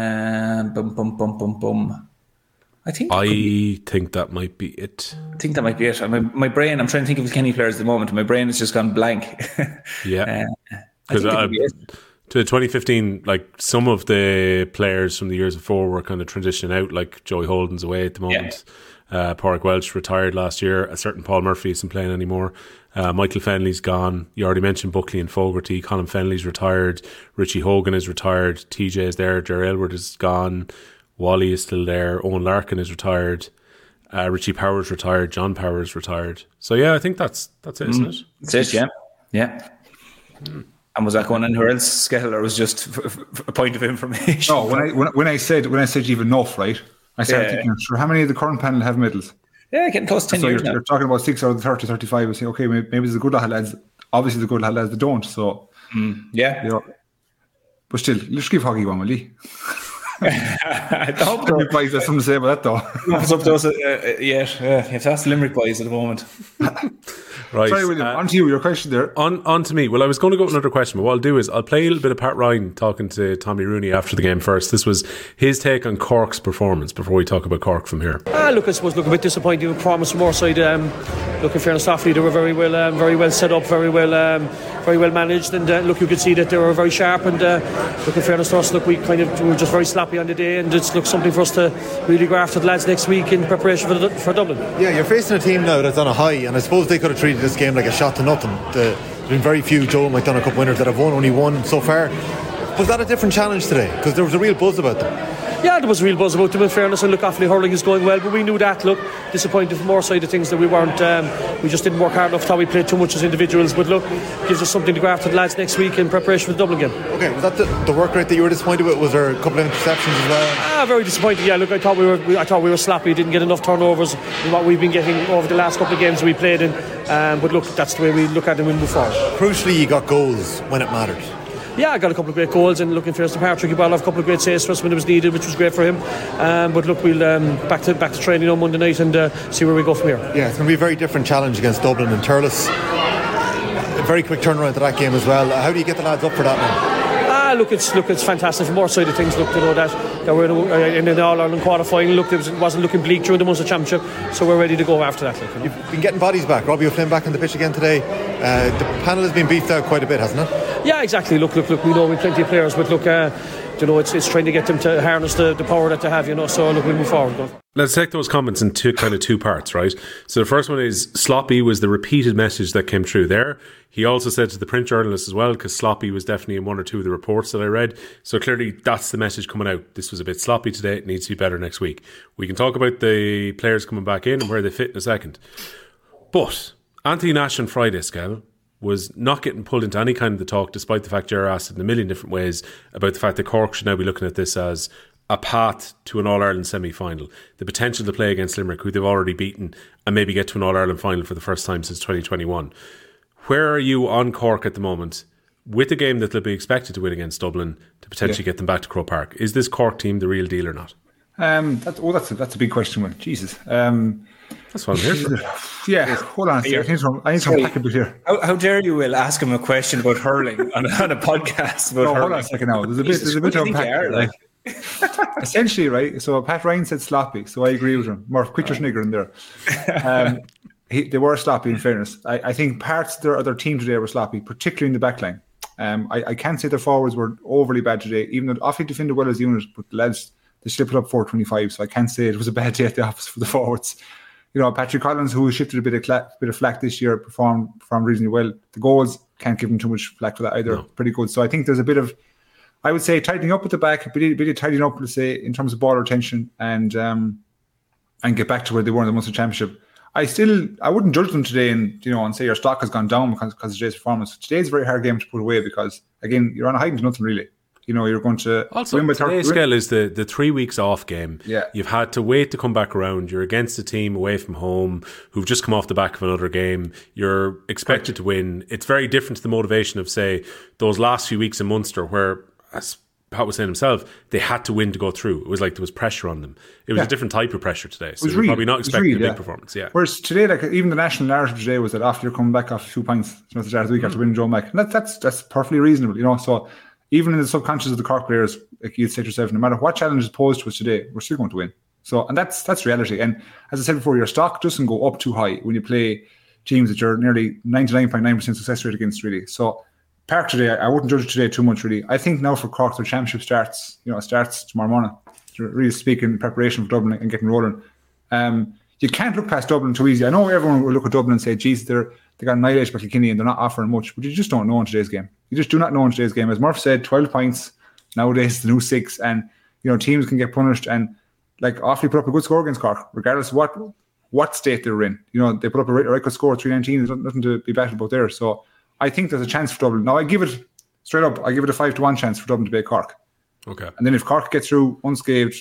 I think that might be it. I think that might be it. My brain, I'm trying to think of Kenny players at the moment. My brain has just gone blank. Yeah. Because to 2015, like some of the players from the years before were kind of transitioning out, like Joey Holden's away at the moment. Pádraig Welch retired last year. A certain Paul Murphy isn't playing anymore. Michael Fennelly's gone. You already mentioned Buckley and Fogarty. Colin Fennelly's retired. Richie Hogan is retired. TJ is there. Jerry Elwood is gone. Wally is still there. Owen Larkin is retired. Richie Powers retired. John Powers retired. So yeah, I think that's it, isn't it? That's it, yeah. And was that going in Hurl's schedule, or was just a point of information? No, when I said you've enough, right? I started thinking, sure, how many of the current panel have medals? Yeah, getting close to 10 years now. You're talking about 6 out of the 30, 35. You say, okay, maybe there's a good lot of lads. Obviously, the good lot of lads that don't. So, yeah. You know, but still, let's give hockey one, will you? I hope so. Limerick boys have something to say about that, though. It's up to us, you have to ask the Limerick boys at the moment. Right. Sorry, William, on to you, your question there. On to me. Well, I was going to go with another question, but what I'll do is I'll play a little bit of Pat Ryan talking to Tommy Rooney after the game first. This was his take on Cork's performance before we talk about Cork from here. Look, I suppose a bit disappointing with performance from our side. Look, in fairness, Offaly, they were very well set up, very well managed, and look, you could see that they were very sharp. And look, in fairness to us, look, we were just very sloppy on the day, and it's something for us to really go after the lads next week in preparation for Dublin. Yeah, you're facing a team now that's on a high, and I suppose they could have treated this game like a shot to nothing. There's been very few Joe McDonagh Cup winners that have won, only one so far. Was that a different challenge today? Because there was a real buzz about them. Yeah, there was a real buzz about them, in fairness, and look, Offaly hurling is going well, but we knew that. Look, disappointed from our side of things that we weren't, we just didn't work hard enough. Thought we played too much as individuals, but look, gives us something to go after the lads next week in preparation for the Dublin game. Okay, was that the work rate that you were disappointed with? Was there a couple of interceptions as well? Very disappointed. Yeah, look, I thought we were sloppy. Didn't get enough turnovers in what we've been getting over the last couple of games we played in. But look, that's the way we look at it and we move forward. Crucially, you got goals when it mattered. Yeah, I got a couple of great goals, and looking for us to Patrick Ball, have a couple of great saves for us when it was needed, which was great for him. But look, we'll back to training on Monday night and see where we go from here. Yeah, it's going to be a very different challenge against Dublin and Thurles. A very quick turnaround to that game as well. How do you get the lads up for that now? Look, it's fantastic from our side of things. Look, to know that we're in an All-Ireland qualifying. Look, it wasn't looking bleak during the Munster Championship, so we're ready to go after that. Look, You've been getting bodies back. Robbie O'Flynn back on the pitch again today. The panel has been beefed out quite a bit, hasn't it? Yeah, exactly. Look, we know we've plenty of players, but look, it's trying to get them to harness the power that they have, so look, we'll move forward. Let's take those comments in two parts, right? So the first one is sloppy was the repeated message that came through there. He also said to the print journalists as well, because sloppy was definitely in one or two of the reports that I read. So clearly that's the message coming out. This was a bit sloppy today. It needs to be better next week. We can talk about the players coming back in and where they fit in a second. But Anthony Nash on Friday, Skell, was not getting pulled into any kind of the talk, despite the fact Ger asked in a million different ways about the fact that Cork should now be looking at this as a path to an All-Ireland semi-final, the potential to play against Limerick, who they've already beaten, and maybe get to an All-Ireland final for the first time since 2021. Where are you on Cork at the moment, with the game that they'll be expected to win against Dublin, to potentially get them back to Croke Park? Is this Cork team the real deal or not? That's a big question, man. Jesus. That's what I'm here for. Yeah, hold on a second. I need to unpack a bit here. How dare you, Will, ask him a question about hurling on a podcast about hurling? Hold on a second now. There's a bit to unpack here. Essentially, right, so Pat Ryan said sloppy, so I agree with him. More quit your snigger in there. They were sloppy, in fairness. I think parts of their team today were sloppy, particularly in the back line. I can't say their forwards were overly bad today, even though Offaly defended well as a unit, but the lads, they slipped up 425, so I can't say it was a bad day at the office for the forwards. Patrick Collins, who shifted a bit of flack this year, performed reasonably well. The goals, can't give him too much flack for that either. No. Pretty good. So I think there's a bit of, I would say, tightening up at the back, a bit of tidying up, let's say, in terms of ball retention and get back to where they were in the Munster Championship. I wouldn't judge them today and say your stock has gone down because of today's performance. Today's a very hard game to put away because, again, you're on a hiding to nothing really. You're going to also win by today's scale is the 3 weeks off game. Yeah. You've had to wait to come back around. You're against a team away from home who've just come off the back of another game. You're expected to win. It's very different to the motivation of, say, those last few weeks in Munster where, as Pat was saying himself, they had to win to go through. It was like there was pressure on them. It was a different type of pressure today. So you're probably not expecting a big performance. Yeah. Whereas today, even the national narrative today was that after you're coming back off 2 points at the start of the week after winning Joe Mac, and that's perfectly reasonable. So even in the subconscious of the Cork players, like you'd say to yourself, no matter what challenge is posed to us today, we're still going to win. So, and that's reality. And as I said before, your stock doesn't go up too high when you play teams that you're nearly 99.9% success rate against, really. So, Park today, I wouldn't judge today too much, really. I think now for Cork, their championship starts tomorrow morning, to really speak in preparation for Dublin and getting rolling. You can't look past Dublin too easy. I know everyone will look at Dublin and say, geez, they got annihilated by Kilkenny and they're not offering much, but you just don't know in today's game. You just do not know in today's game. As Murph said, 12 points nowadays, the new 6, and teams can get punished. And like Offaly put up a good score against Cork, regardless of what state they're in. They put up a right good score, 3-19. There's nothing to be battled about there. So I think there's a chance for Dublin. Now I give it straight up. I give it a 5-1 chance for Dublin to beat Cork. Okay. And then if Cork gets through unscathed,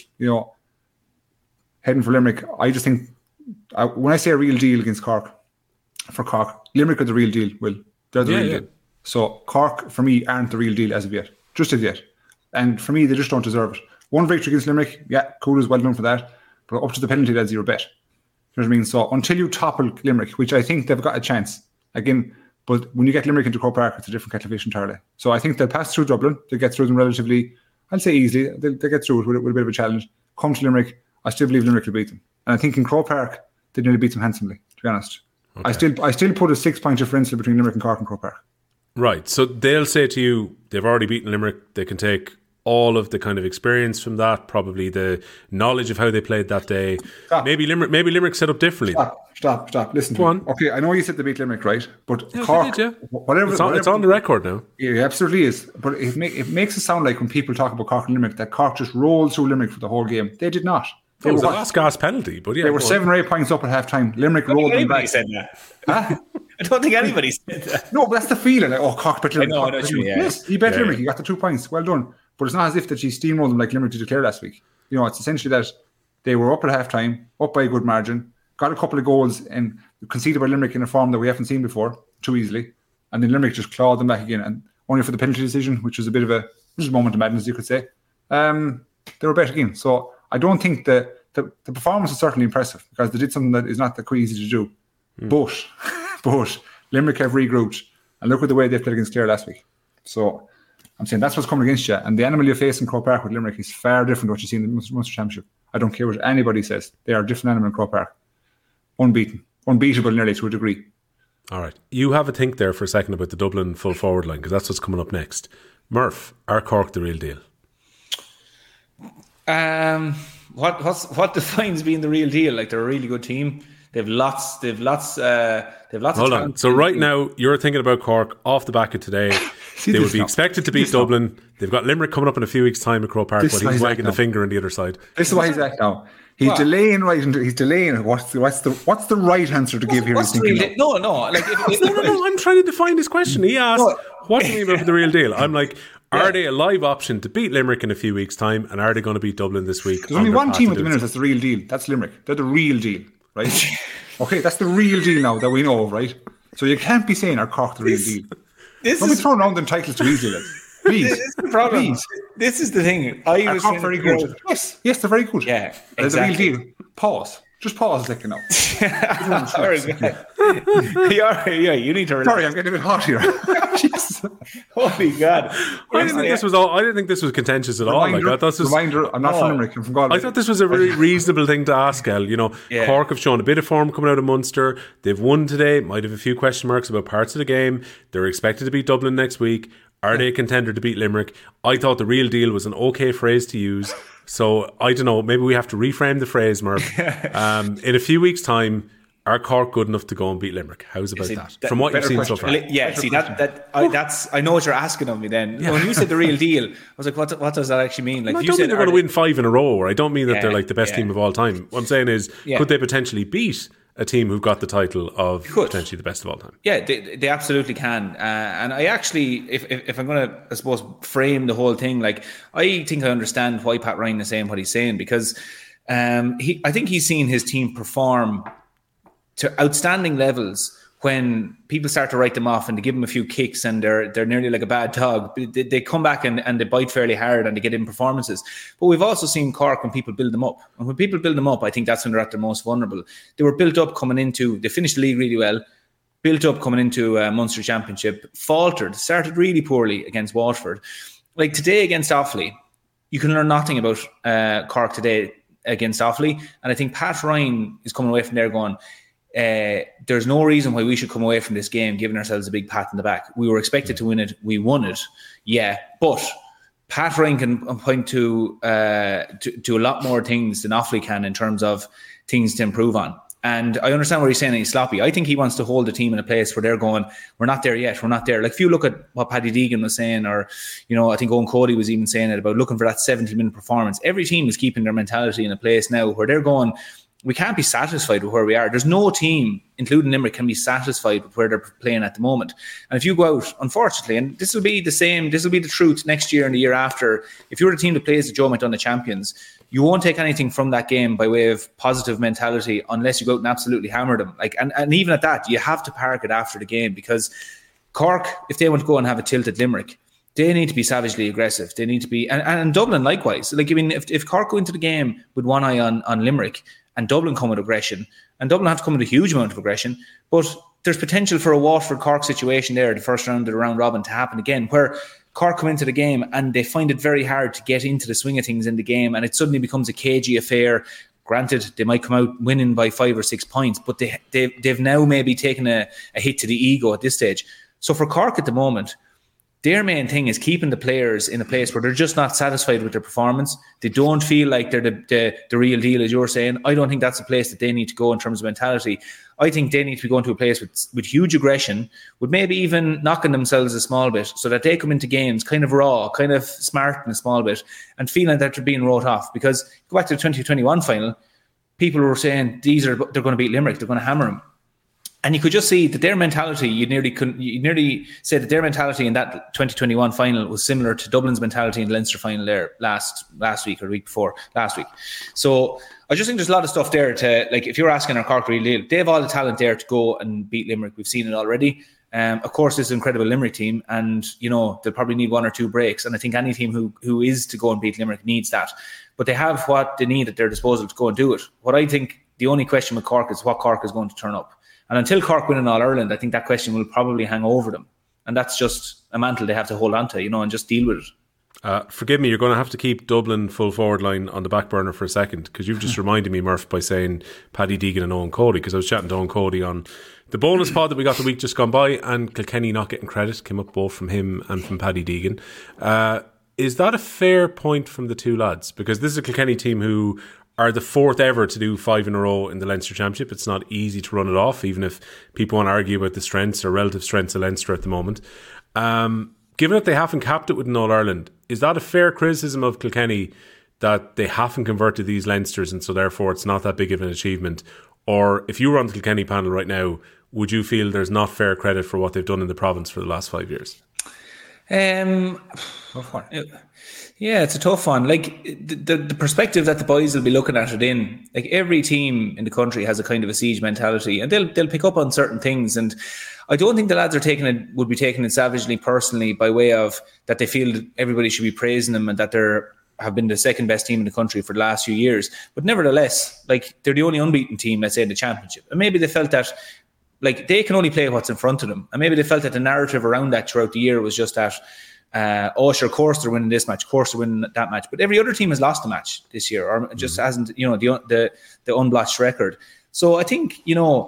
heading for Limerick, I just think when I say a real deal against Cork, for Cork, Limerick are the real deal. Will they're the real deal. So Cork for me aren't the real deal as of yet, just as yet. And for me, they just don't deserve it. One victory against Limerick, cool, is well done for that. But up to the penalty, that's your bet. You know what I mean? So until you topple Limerick, which I think they've got a chance again, but when you get Limerick into Croke Park, it's a different kettle of fish entirely. So I think they'll pass through Dublin. They'll get through them relatively, I'll say easily. They'll get through it with a bit of a challenge. Come to Limerick, I still believe Limerick will beat them. And I think in Croke Park, they nearly beat them handsomely, to be honest. Okay. I still put a 6-point differential between Limerick and Cork and Croke Park. Right. So they'll say to you, they've already beaten Limerick. They can take all of the kind of experience from that, probably the knowledge of how they played that day. Stop. Maybe Limerick set up differently. Stop. Listen to me. Okay, I know you said they beat Limerick, right? But Cork, whatever. It's on the record now. Yeah, it absolutely is. But it makes it sound like when people talk about Cork and Limerick that Cork just rolled through Limerick for the whole game. They did not. It was a last gasp penalty, but they were 7 or 8 points up at half time. Limerick rolled them back. Said that. Huh? I don't think anybody said that. No, but that's the feeling. Like, Cork bet Limerick. I know. Yes, he bet Limerick. He got the 2 points. Well done. But it's not as if that she steamrolled them like Limerick did declare last week. It's essentially that they were up at half time, up by a good margin, got a couple of goals and conceded by Limerick in a form that we haven't seen before too easily. And then Limerick just clawed them back again, and only for the penalty decision, which was a bit of a moment of madness, you could say. They were better again. So I don't think the performance is certainly impressive because they did something that is not that quite easy to do. But Limerick have regrouped, and look at the way they played against Clare last week. So I'm saying that's what's coming against you. And the animal you face in Croke Park with Limerick is far different to what you see in the Munster Championship. I don't care what anybody says. They are a different animal in Croke Park. Unbeatable nearly to a degree. All right. You have a think there for a second about the Dublin full forward line because that's what's coming up next. Murph, are Cork the real deal? What defines being the real deal? Like, they're a really good team. They've lots of Hold on. So right now you're thinking about Cork off the back of today. They would be expected to beat Dublin. They've got Limerick coming up in a few weeks' time at Croke Park, but he's wagging the finger on the other side. This is why he's at now. He's delaying He's delaying. What's the right answer to give here? No. I'm trying to define this question. He asked, "What do you mean by the real deal?" I'm like, are they a live option to beat Limerick in a few weeks' time, and are they going to beat Dublin this week? There's only one team at the minute that's the real deal. That's Limerick. They're the real deal, right? Okay, that's the real deal now that we know of, right? So you can't be saying, "Are Cork the real deal?" Don't be throwing around them titles too easily. Please. This is the problem. Please. This is the thing. Are Cork very good? Yes, they're very good. Yeah, exactly. They're the real deal. Pause. Just pause a second now. You need to relax. Sorry, I'm getting a bit hot here. Holy God. I didn't think this was contentious at all. Reminder, I'm not from Limerick, I'm from Galway. I thought this was a really reasonable thing to ask, El. Cork have shown a bit of form coming out of Munster. They've won today, might have a few question marks about parts of the game. They're expected to beat Dublin next week. Are they a contender to beat Limerick? I thought the real deal was an okay phrase to use. So, I don't know, maybe we have to reframe the phrase, Murph. In a few weeks' time, are Cork good enough to go and beat Limerick? How's about that? From what you've seen so far. Yeah, see, I know what you're asking of me then. Yeah. When you said the real deal, I was like, what does that actually mean? Like, I don't mean they're going to win 5 in a row, or I don't mean that they're like the best team of all time. What I'm saying is, could they potentially beat a team who've got the title of potentially the best of all time? Yeah, they absolutely can. And I actually, if I'm going to, I suppose, frame the whole thing, like, I think I understand why Pat Ryan is saying what he's saying, because I think he's seen his team perform to outstanding levels when people start to write them off and they give them a few kicks and they're nearly like a bad dog. They come back and they bite fairly hard and they get in performances. But we've also seen Cork when people build them up. And when people build them up, I think that's when they're at their most vulnerable. They were built up they finished the league really well, built up coming into Munster Championship, faltered, started really poorly against Waterford. Like today against Offaly, you can learn nothing about Cork today against Offaly. And I think Pat Ryan is coming away from there going, there's no reason why we should come away from this game giving ourselves a big pat in the back. We were expected to win it. We won it. Yeah. But Pat Ryan can point to a lot more things than Offaly can in terms of things to improve on. And I understand what he's saying, he's sloppy. I think he wants to hold the team in a place where they're going, we're not there yet, we're not there. Like if you look at what Paddy Deegan was saying, or, I think Owen Cody was even saying it about looking for that 70-minute performance. Every team is keeping their mentality in a place now where they're going, we can't be satisfied with where we are. There's no team, including Limerick, can be satisfied with where they're playing at the moment. And if you go out, unfortunately, and this will be the same, this will be the truth next year and the year after, if you're the team that plays the Joe McDonagh Champions, you won't take anything from that game by way of positive mentality unless you go out and absolutely hammer them. And even at that, you have to park it after the game, because Cork, if they want to go and have a tilt at Limerick, they need to be savagely aggressive. They need to be, and Dublin likewise. If Cork go into the game with one eye on Limerick, and Dublin come with aggression, and Dublin have to come with a huge amount of aggression, but there's potential for a Waterford-Cork situation there, the first round of the round robin, to happen again, where Cork come into the game and they find it very hard to get into the swing of things in the game, and it suddenly becomes a cagey affair. Granted, they might come out winning by 5 or 6 points, but they've now maybe taken a hit to the ego at this stage. So for Cork at the moment, their main thing is keeping the players in a place where they're just not satisfied with their performance. They don't feel like they're the real deal, as you're saying. I don't think that's a place that they need to go in terms of mentality. I think they need to be going to a place with huge aggression, with maybe even knocking themselves a small bit, so that they come into games kind of raw, kind of smart in a small bit, and feeling that they're being wrote off. Because go back to the 2021 final, people were saying they're going to beat Limerick, they're going to hammer them. And you could just see that their mentality, you nearly say that their mentality in that 2021 final was similar to Dublin's mentality in the Leinster final there last week or the week before last week. So I just think there's a lot of stuff there to, like, if you're asking our Cork real deal, they have all the talent there to go and beat Limerick. We've seen it already. Of course, it's an incredible Limerick team, and, they'll probably need 1 or 2 breaks. And I think any team who is to go and beat Limerick needs that. But they have what they need at their disposal to go and do it. What I think the only question with Cork is what Cork is going to turn up. And until Cork win in All-Ireland, I think that question will probably hang over them. And that's just a mantle they have to hold on to, and just deal with it. Forgive me, you're going to have to keep Dublin full forward line on the back burner for a second, because you've just reminded me, Murph, by saying Paddy Deegan and Owen Cody, because I was chatting to Owen Cody on the bonus pod that we got the week just gone by, and Kilkenny not getting credit came up both from him and from Paddy Deegan. Is that a fair point from the two lads? Because this is a Kilkenny team who are the 4th ever to do 5 in a row in the Leinster Championship. It's not easy to run it off, even if people want to argue about the strengths or relative strengths of Leinster at the moment. Given that they haven't capped it with an All-Ireland, is that a fair criticism of Kilkenny, that they haven't converted these Leinsters and so therefore it's not that big of an achievement? Or if you were on the Kilkenny panel right now, would you feel there's not fair credit for what they've done in the province for the last 5 years? Yeah, it's a tough one. Like the perspective that the boys will be looking at it in, like every team in the country has a kind of a siege mentality, and they'll pick up on certain things. And I don't think the lads would be taking it savagely personally, by way of that they feel that everybody should be praising them and that they're have been the second best team in the country for the last few years. But nevertheless, like they're the only unbeaten team, let's say, in the championship. And maybe they felt that like they can only play what's in front of them. And maybe they felt that the narrative around that throughout the year was just that, of course they're winning this match, of course they're winning that match. But every other team has lost a match this year, or just hasn't, the unblotched record. So I think,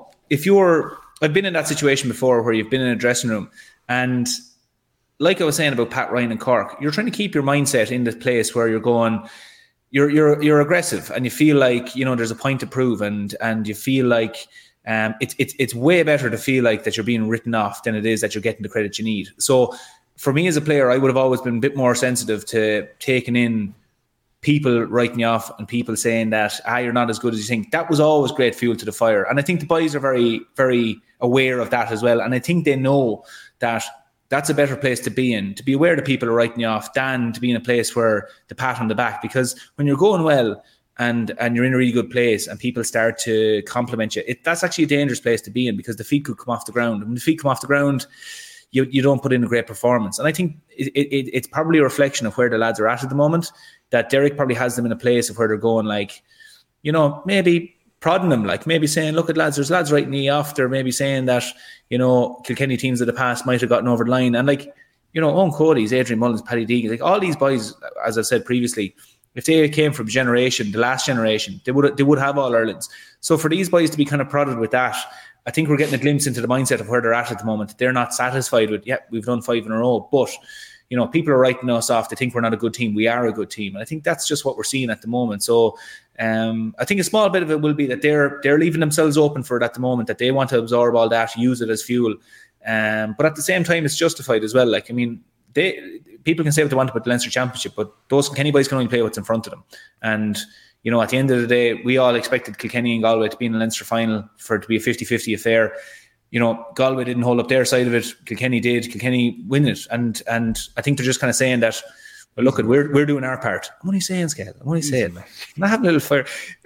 I've been in that situation before where you've been in a dressing room, and like I was saying about Pat Ryan and Cork, you're trying to keep your mindset in the place where you're going, you're aggressive, and you feel like, there's a point to prove, and you feel like it's way better to feel like that you're being written off than it is that you're getting the credit you need. So for me as a player, I would have always been a bit more sensitive to taking in people writing you off and people saying that you're not as good as you think. That was always great fuel to the fire. And I think the boys are very, very aware of that as well. And I think they know that that's a better place to be in, to be aware that people are writing you off than to be in a place where the pat on the back. Because when you're going well and you're in a really good place and people start to compliment you, that's actually a dangerous place to be in, because the feet could come off the ground. And when the feet come off the ground, you don't put in a great performance. And I think it's probably a reflection of where the lads are at the moment, that Derek probably has them in a place of where they're going, like, maybe prodding them, like maybe saying, look at lads, there's lads writing me off. They're maybe saying that, Kilkenny teams of the past might have gotten over the line. And like, Owen Cody's, Adrian Mullins, Paddy Deegan, like all these boys, as I said previously, if they came from the last generation, they would have All Irelands. So for these boys to be kind of prodded with that, I think we're getting a glimpse into the mindset of where they're at the moment. They're not satisfied with, we've done 5 in a row, but, people are writing us off. They think we're not a good team. We are a good team. And I think that's just what we're seeing at the moment. So I think a small bit of it will be that they're leaving themselves open for it at the moment, that they want to absorb all that, use it as fuel. But at the same time, it's justified as well. Like, I mean, people can say what they want about the Leinster Championship, but those Kilkenny boys can only play what's in front of them. And, at the end of the day, we all expected Kilkenny and Galway to be in the Leinster final for it to be a 50-50 affair. Galway didn't hold up their side of it. Kilkenny did. Kilkenny win it. And I think they're just kind of saying that, well, look, we're doing our part. I'm only saying, Scale. I'm only saying. I'm having a little fire.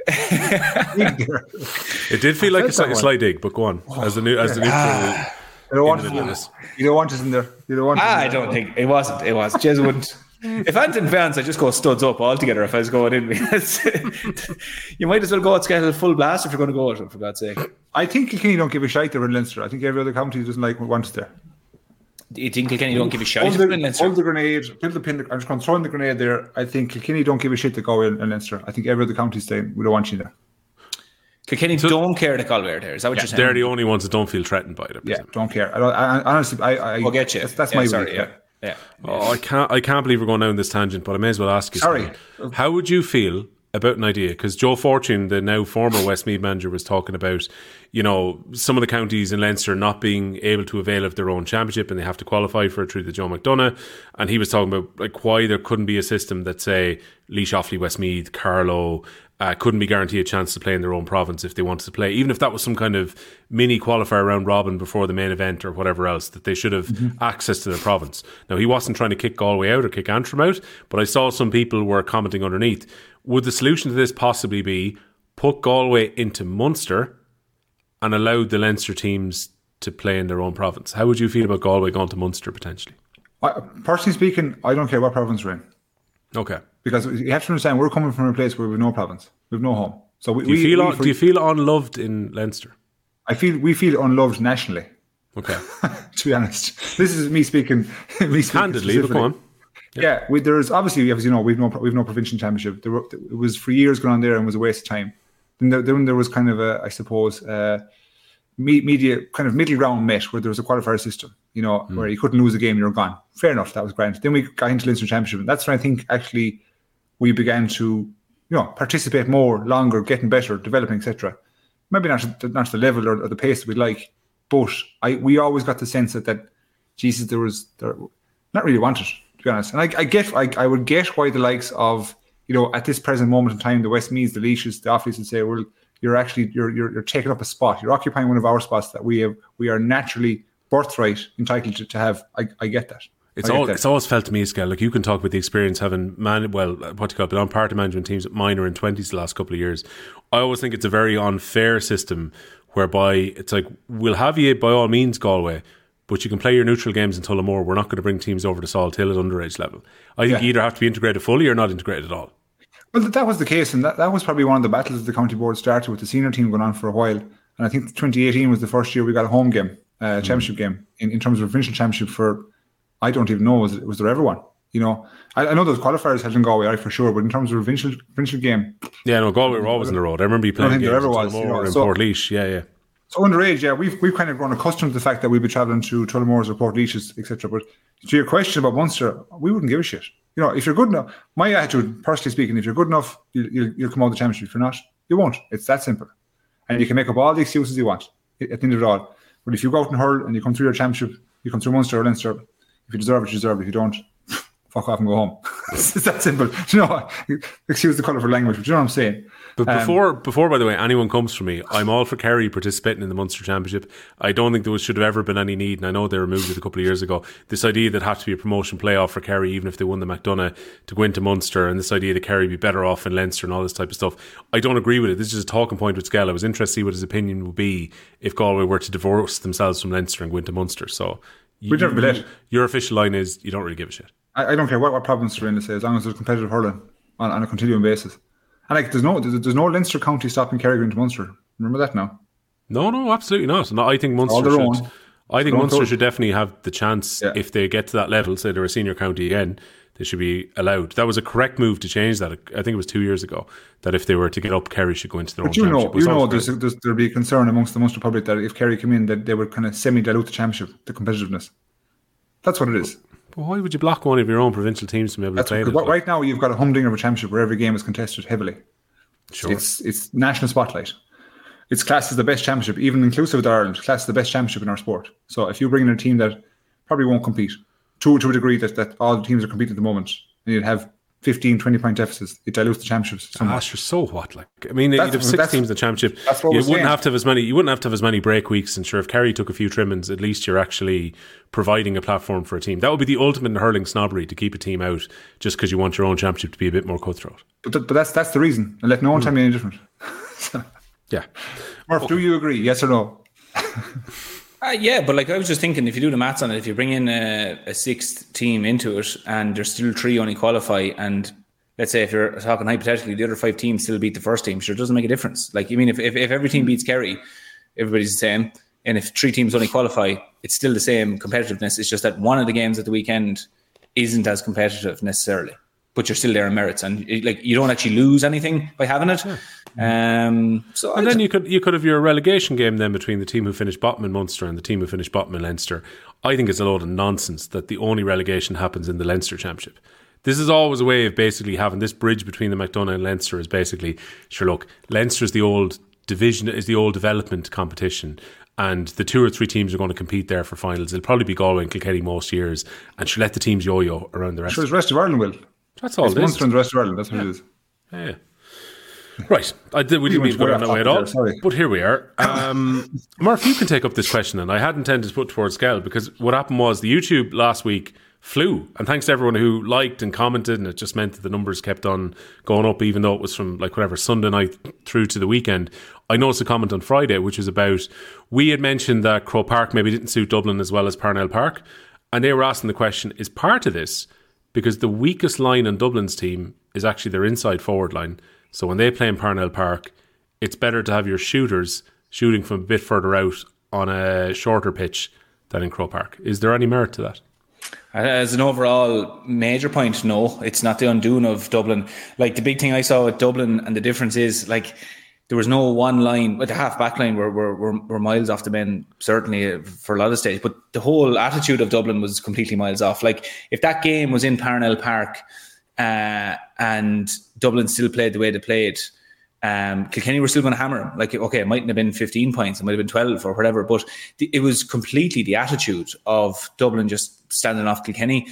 It did feel like a slight dig, but go on. As the neutral. You don't want us in there. I don't think it wasn't. Jez wouldn't. If Anton fans, I just go studs up altogether if I was going in. You might as well go at Scale full blast if you're going to go at it, for God's sake. I think Kilkenny don't give a shite they're in Leinster. I think every other county doesn't want us there. Do you think Kilkenny don't give a shite in Leinster? Hold the grenade. I'm just going to throw in the grenade there. I think Kilkenny don't give a shit to go in Leinster. I think every other county is saying we don't want you there. Kilkenny don't care that Galway are there. Is that what you're saying? They're the only ones that don't feel threatened by it. Yeah, don't care. I honestly, I'll get you. That's my belief. Yeah. Oh, I can't believe we're going down this tangent, but I may as well ask you. Sorry. How would you feel about an idea? Because Joe Fortune, the now former Westmeath manager, was talking about, some of the counties in Leinster not being able to avail of their own championship and they have to qualify for it through the Joe McDonagh. And he was talking about why there couldn't be a system that, say, Laois, Offaly, Westmeath, Carlow, couldn't be guaranteed a chance to play in their own province if they wanted to play, even if that was some kind of mini qualifier round robin before the main event or whatever else, that they should have access to their province. Now, he wasn't trying to kick Galway out or kick Antrim out, but I saw some people were commenting underneath. Would the solution to this possibly be put Galway into Munster and allow the Leinster teams to play in their own province? How would you feel about Galway going to Munster potentially? Personally speaking, I don't care what province we're in. Okay. Because you have to understand, we're coming from a place where we have no province, we have no home. So do you feel unloved in Leinster? We feel unloved nationally. Okay. To be honest, this is me speaking. Handedly, but go on. Yeah, there's obviously, as you know, we've no provincial championship. It was for years going on there and was a waste of time. Then there was kind of a, I suppose, media kind of middle ground met where there was a qualifier system. Where you couldn't lose a game, you're gone. Fair enough, that was grand. Then we got into Leinster Championship, and that's when I think actually we began to, participate more, longer, getting better, developing, etc. Maybe not to the level or the pace that we'd like, but we always got the sense that Jesus, there not really wanted, to be honest. And I would get why the likes of, at this present moment in time, the Westmeaths, the Laois, the Offaly's would say, well, you're actually you're taking up a spot. You're occupying one of our spots that we are naturally birthright entitled to have. I get that. It's always felt to me, Scale, like you can talk about the experience having been on party management teams at minor and 20s the last couple of years. I always think it's a very unfair system whereby it's like, we'll have you by all means, Galway, but you can play your neutral games in Tullamore. We're not going to bring teams over to Salt Hill at underage level. I think you either have to be integrated fully or not integrated at all. Well, that was the case, and that was probably one of the battles the county board started with the senior team going on for a while. And I think 2018 was the first year we got a home game, championship game, in terms of provincial championship for, I don't even know, was there ever one? I know those qualifiers held in Galway, for sure, but in terms of provincial game. Yeah, no, Galway were always in the road. I remember you playing games in Tullamore and Port Laois, yeah. So underage, we've kind of grown accustomed to the fact that we'd be travelling to Tullamore's or Port Laois, etc. But to your question about Munster, we wouldn't give a shit. If you're good enough, my attitude, personally speaking, if you're good enough, you'll come out of the championship. If you're not, you won't. It's that simple. And you can make up all the excuses you want at the end of it all. But if you go out and hurl and you come through your championship, you come through Munster or Leinster, if you deserve it, you deserve it. If you don't, fuck off and go home. It's that simple. Excuse the colourful language, but you know what I'm saying. But before, by the way, anyone comes for me, I'm all for Kerry participating in the Munster Championship. I don't think there should have ever been any need, and I know they removed it a couple of years ago, this idea that had to be a promotion playoff for Kerry, even if they won the McDonagh, to go into Munster, and this idea that Kerry would be better off in Leinster and all this type of stuff. I don't agree with it. This is just a talking point with Scale. I was interested to see what his opinion would be if Galway were to divorce themselves from Leinster and go into Munster. So we'd never be let. Your official line is you don't really give a shit. I don't care what province you're in, as long as there's competitive hurling on a continuing basis. And there's no Leinster county stopping Kerry going to Munster. Remember that now? No, absolutely not. No, I think Munster should definitely have the chance if they get to that level. Say they're a senior county again, they should be allowed. That was a correct move to change that. I think it was 2 years ago that if they were to get up, Kerry should go into their own championship. There'll be concern amongst the Munster public that if Kerry come in, that they would kind of semi-dilute the championship, the competitiveness. That's what it is. But why would you block one of your own provincial teams from able to play it? Right now, you've got a humdinger of a championship where every game is contested heavily. Sure. It's national spotlight. It's classed as the best championship, even inclusive of Ireland, classed as the best championship in our sport. So if you bring in a team that probably won't compete, to a degree that all the teams are competing at the moment, and you'd have 15, 20 point deficits, it dilutes the championships. So what? Like, I mean, you'd have 6 teams in the championship. You wouldn't have to have as many break weeks. And sure, if Kerry took a few trimmings, at least you're actually providing a platform for a team. That would be the ultimate in hurling snobbery, to keep a team out just because you want your own championship to be a bit more cutthroat. But that's the reason. And let no one tell me any different. Yeah. Murph, do you agree? Yes or no? Yeah, but like I was just thinking, if you do the maths on it, if you bring in a sixth team into it and there's still 3 only qualify, and let's say if you're talking hypothetically, the other 5 teams still beat the first team, sure, it doesn't make a difference. Like, I mean, if every team beats Kerry, everybody's the same. And if 3 teams only qualify, it's still the same competitiveness. It's just that one of the games at the weekend isn't as competitive necessarily, but you're still there in merits, and like you don't actually lose anything by having it. Yeah. Then you could have your relegation game then between the team who finished bottom in Munster and the team who finished bottom in Leinster. I think it's a load of nonsense that the only relegation happens in the Leinster Championship. This is always a way of basically having this bridge between the McDonagh and Leinster is basically, sure, look, Leinster's the old division, is the old development competition, and the 2 or 3 teams are going to compete there for finals. It'll probably be Galway and Kilkenny most years, and should let the teams yo-yo around the rest. Sure, the rest of Ireland will. That's all it is. Munster and the rest of Ireland, that's what it is. Yeah. Right, we didn't mean to put it that way at all, but here we are. Murph, you can take up this question, and I had intended to put towards Skell, because what happened was the YouTube last week flew, and thanks to everyone who liked and commented, and it just meant that the numbers kept on going up, even though it was from like whatever Sunday night through to the weekend. I noticed a comment on Friday which was about, we had mentioned that Croke Park maybe didn't suit Dublin as well as Parnell Park, and they were asking the question, is part of this because the weakest line on Dublin's team is actually their inside forward line? So when they play in Parnell Park, it's better to have your shooters shooting from a bit further out on a shorter pitch than in Croke Park. Is there any merit to that? As an overall major point, no, it's not the undoing of Dublin. Like, the big thing I saw with Dublin, and the difference is, like, there was no one line, but the half back line were miles off the men, certainly for a lot of stages. But the whole attitude of Dublin was completely miles off. Like, if that game was in Parnell Park and Dublin still played the way they played, Kilkenny were still going to hammer them. Like, okay, it mightn't have been 15 points, it might have been 12 or whatever, but it was completely the attitude of Dublin just standing off Kilkenny.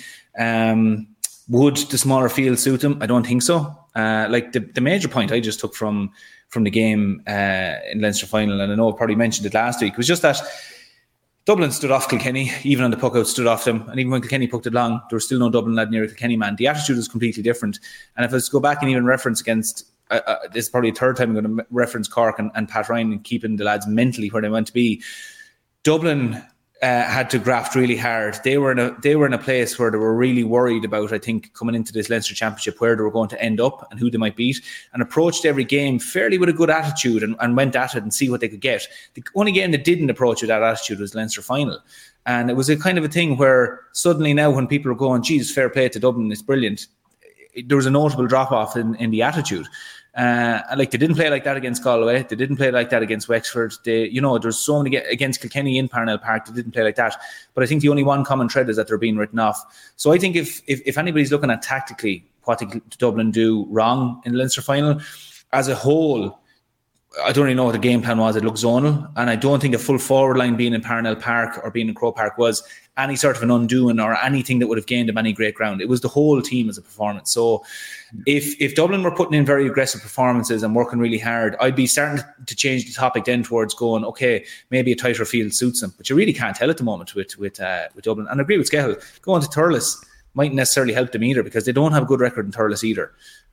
Would the smaller field suit them? I don't think so. Like, the major point I just took from the game in Leinster final, and I know I probably mentioned it last week, was just that Dublin stood off Kilkenny, even on the puck out stood off them, and even when Kilkenny pucked it long, there was still no Dublin lad near a Kilkenny man. The attitude was completely different. And if I was to go back and even reference against, this is probably the third time I'm going to reference Cork and Pat Ryan and keeping the lads mentally where they want to be, Dublin had to graft really hard. They were in a place where they were really worried about, I think, coming into this Leinster Championship, where they were going to end up and who they might beat, and approached every game fairly with a good attitude and went at it and see what they could get. The only game that didn't approach with that attitude was Leinster final. And it was a kind of a thing where suddenly now when people are going, geez, fair play to Dublin, it's brilliant, there was a notable drop-off in the attitude. Like, they didn't play like that against Galway. They didn't play like that against Wexford. There's so many against Kilkenny in Parnell Park. They didn't play like that. But I think the only one common thread is that they're being written off. So I think if anybody's looking at tactically what did Dublin do wrong in the Leinster final, as a whole, I don't really know what the game plan was. It looked zonal, and I don't think a full forward line being in Parnell Park or being in Croke Park was any sort of an undoing or anything that would have gained them any great ground. It was the whole team as a performance. So if Dublin were putting in very aggressive performances and working really hard, I'd be starting to change the topic then towards going, okay, maybe a tighter field suits them. But you really can't tell at the moment with Dublin. And I agree with Skehill, going to Thurles mightn't necessarily help them either, because they don't have a good record in Thurles either.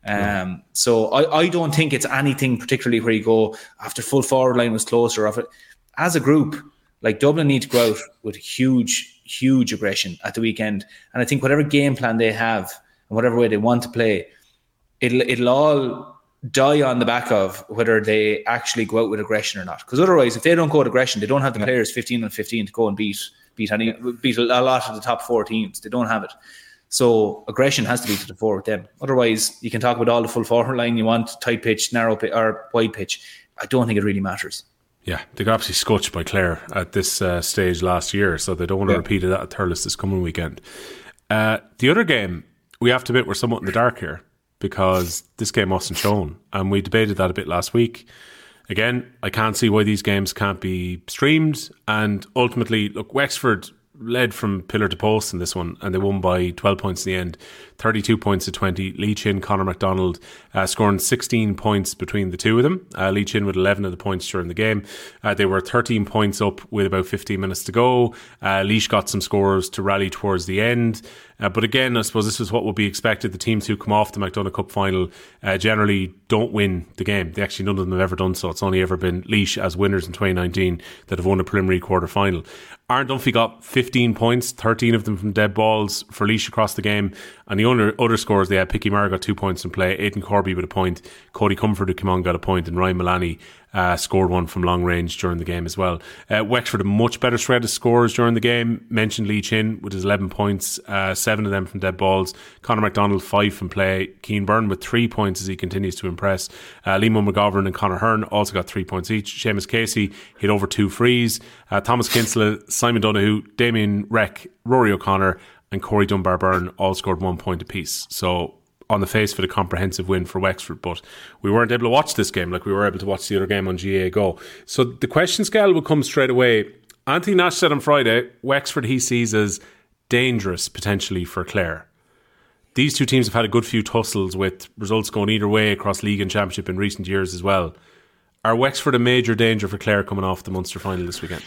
So I don't think it's anything particularly where you go after full forward line was closer. As a group, like, Dublin need to go out with huge aggression at the weekend. And I think whatever game plan they have and whatever way they want to play, it'll all die on the back of whether they actually go out with aggression or not. Because otherwise, if they don't go with aggression, they don't have the players 15 and 15 to go and beat a lot of the top 4 teams. They don't have it. So aggression has to be to the fore with them. Otherwise, you can talk about all the full forward line you want, tight pitch, narrow pitch, or wide pitch. I don't think it really matters. Yeah, they got absolutely scotched by Clare at this stage last year, so they don't want to repeat that at Thurles this coming weekend. The other game, we have to admit we're somewhat in the dark here because this game wasn't shown, and we debated that a bit last week. Again, I can't see why these games can't be streamed, and ultimately, look, Wexford led from pillar to post in this one, and they won by 12 points in the end, 32 points to 20. Lee Chin, Conor MacDonald scoring 16 points between the two of them. Lee Chin with 11 of the points during the game. They were 13 points up with about 15 minutes to go. Laois got some scores to rally towards the end. But again, I suppose this is what would be expected. The teams who come off the McDonagh Cup final generally don't win the game. They actually, none of them have ever done so. It's only ever been Laois as winners in 2019 that have won a preliminary quarter final. Aaron Dunphy got 15 points, 13 of them from dead balls for Laois across the game. And the other scores they had, Picky Maher got 2 points in play, Aidan Corby with a point, Cody Comfort who came on got a point, and Ryan Mullaney scored one from long range during the game as well. Wexford a much better spread of scores during the game. Mentioned Lee Chin with his 11 points, 7 of them from dead balls. Conor MacDonald 5 from play. Keane Byrne with 3 points as he continues to impress. Liam McGovern and Conor Hearn also got 3 points each. Seamus Casey hit over 2 frees. Thomas Kinsella, Simon Donoghue, Damien Reck, Rory O'Connor and Corey Dunbar Byrne all scored 1 point apiece. So on the face for the comprehensive win for Wexford, but we weren't able to watch this game like we were able to watch the other game on GA Go. So the question scale will come straight away. Anthony Nash said on Friday, Wexford he sees as dangerous potentially for Clare. These two teams have had a good few tussles with results going either way across league and championship in recent years as well. Are Wexford a major danger for Clare coming off the Munster final this weekend?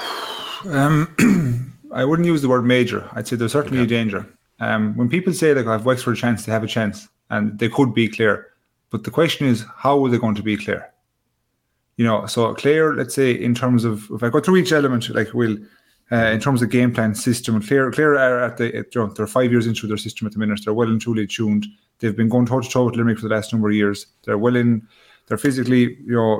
I wouldn't use the word major. I'd say there's certainly a danger. When people say like I have Wexford a chance, they have a chance, and they could beat Clare. But the question is, how are they going to beat Clare? You know, so Clare, let's say in terms of, if I go through each element, like in terms of game plan, system, and Clare are at they're 5 years into their system at the minute. They're well and truly tuned. They've been going toe to toe with Limerick for the last number of years. They're physically,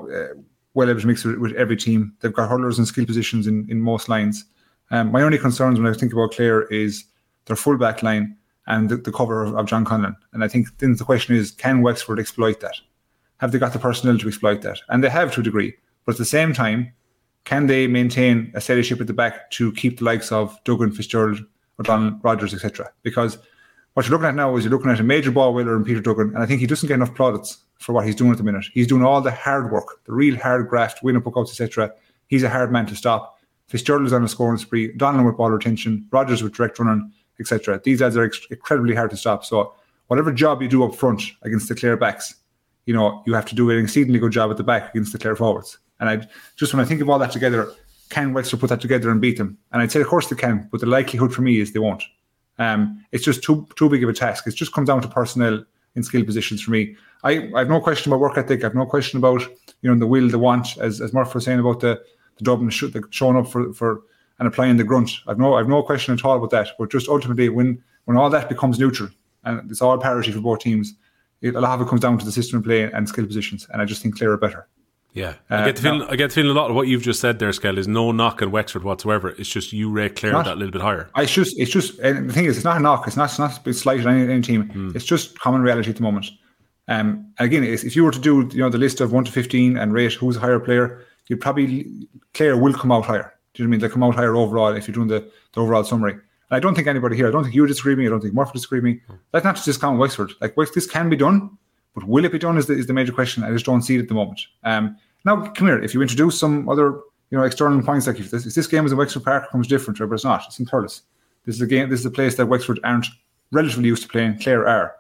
well able to mix with every team. They've got hurlers and skill positions in most lines. My only concerns when I think about Clare is their full back line and the cover of John Conlon. And I think then the question is, can Wexford exploit that? Have they got the personnel to exploit that? And they have to a degree. But at the same time, can they maintain a steady ship at the back to keep the likes of Duggan, Fitzgerald, O'Donnell, Rogers, etc.? Because what you're looking at now is you're looking at a major ball winner in Peter Duggan, and I think he doesn't get enough plaudits for what he's doing at the minute. He's doing all the hard work, the real hard graft, win-up puckouts, etc. He's a hard man to stop. Fitzgerald is on a scoring spree, Donlan with ball retention, Rogers with direct running, etc. These lads are incredibly hard to stop. So whatever job you do up front against the Clare backs, you have to do an exceedingly good job at the back against the Clare forwards. And when I think of all that together, can Wexford put that together and beat them? And I'd say, of course they can, but the likelihood for me is they won't. It's just too big of a task. It just comes down to personnel in skill positions for me. I have no question about work ethic. I have no question about the will, the want, as Murph was saying about the Dublin showing up for and applying the grunt. I've no question at all about that. But just ultimately, when all that becomes neutral and it's all parity for both teams, a lot of it comes down to the system of play and skill positions. And I just think Clare are better. Yeah, I get the feeling a lot of what you've just said there, Skell, is no knock on Wexford whatsoever. It's just you rate Clare that little bit higher. It's just, and the thing is, it's not a knock. It's not a slight on any team. It's just common reality at the moment. And again, if you were to do the list of 1 to 15 and rate who's a higher player, you'd probably Clare will come out higher. Do you know what I mean? They'll come out higher overall if you're doing the overall summary. And I don't think anybody here, I don't think you disagree with me, I don't think Murphy disagree with me. That's not to discount Wexford. Like, this can be done, but will it be done is the major question. I just don't see it at the moment. Now, come here, if you introduce some other external points, like if this game is in Wexford Park, it becomes different, but it's not. It's in Thurles. This is a place that Wexford aren't relatively used to playing. Clare are.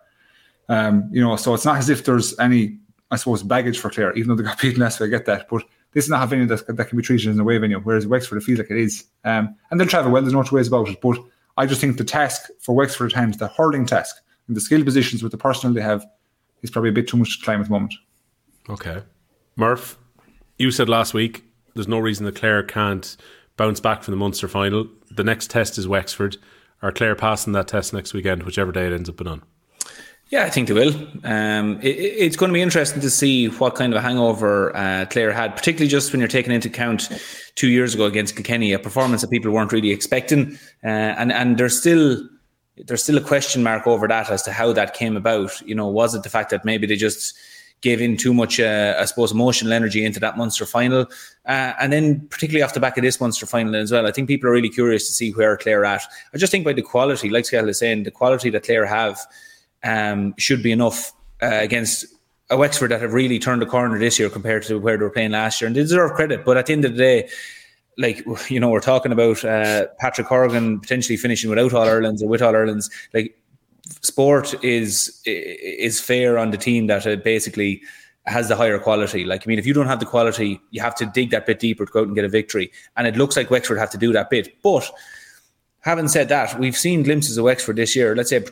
So it's not as if there's any, I suppose, baggage for Clare, even though they got beaten last week, I get that. But this is not a venue that can be treated as an away venue, whereas Wexford, it feels like it is. And they'll travel well, there's no two ways about it. But I just think the task for Wexford at hand, the hurling task, and the skill positions with the personnel they have, is probably a bit too much to climb at the moment. Okay. Murph, you said last week there's no reason that Clare can't bounce back from the Munster final. The next test is Wexford. Are Clare passing that test next weekend, whichever day it ends up being on? Yeah, I think they will. It's going to be interesting to see what kind of a hangover Clare had, particularly just when you're taking into account 2 years ago against Kilkenny, a performance that people weren't really expecting. And there's still a question mark over that as to how that came about. Was it the fact that maybe they just gave in too much, I suppose, emotional energy into that Munster final. And then particularly off the back of this Munster final as well, I think people are really curious to see where Clare are at. I just think by the quality, like Skehill is saying, the quality that Clare have should be enough against a Wexford that have really turned the corner this year compared to where they were playing last year. And they deserve credit. But at the end of the day, like, you know, we're talking about Patrick Horgan potentially finishing without All-Irelands or with All-Irelands. Like, sport is fair on the team that basically has the higher quality. Like, I mean, if you don't have the quality, you have to dig that bit deeper to go out and get a victory. And it looks like Wexford have to do that bit. But having said that, we've seen glimpses of Wexford this year. Let's say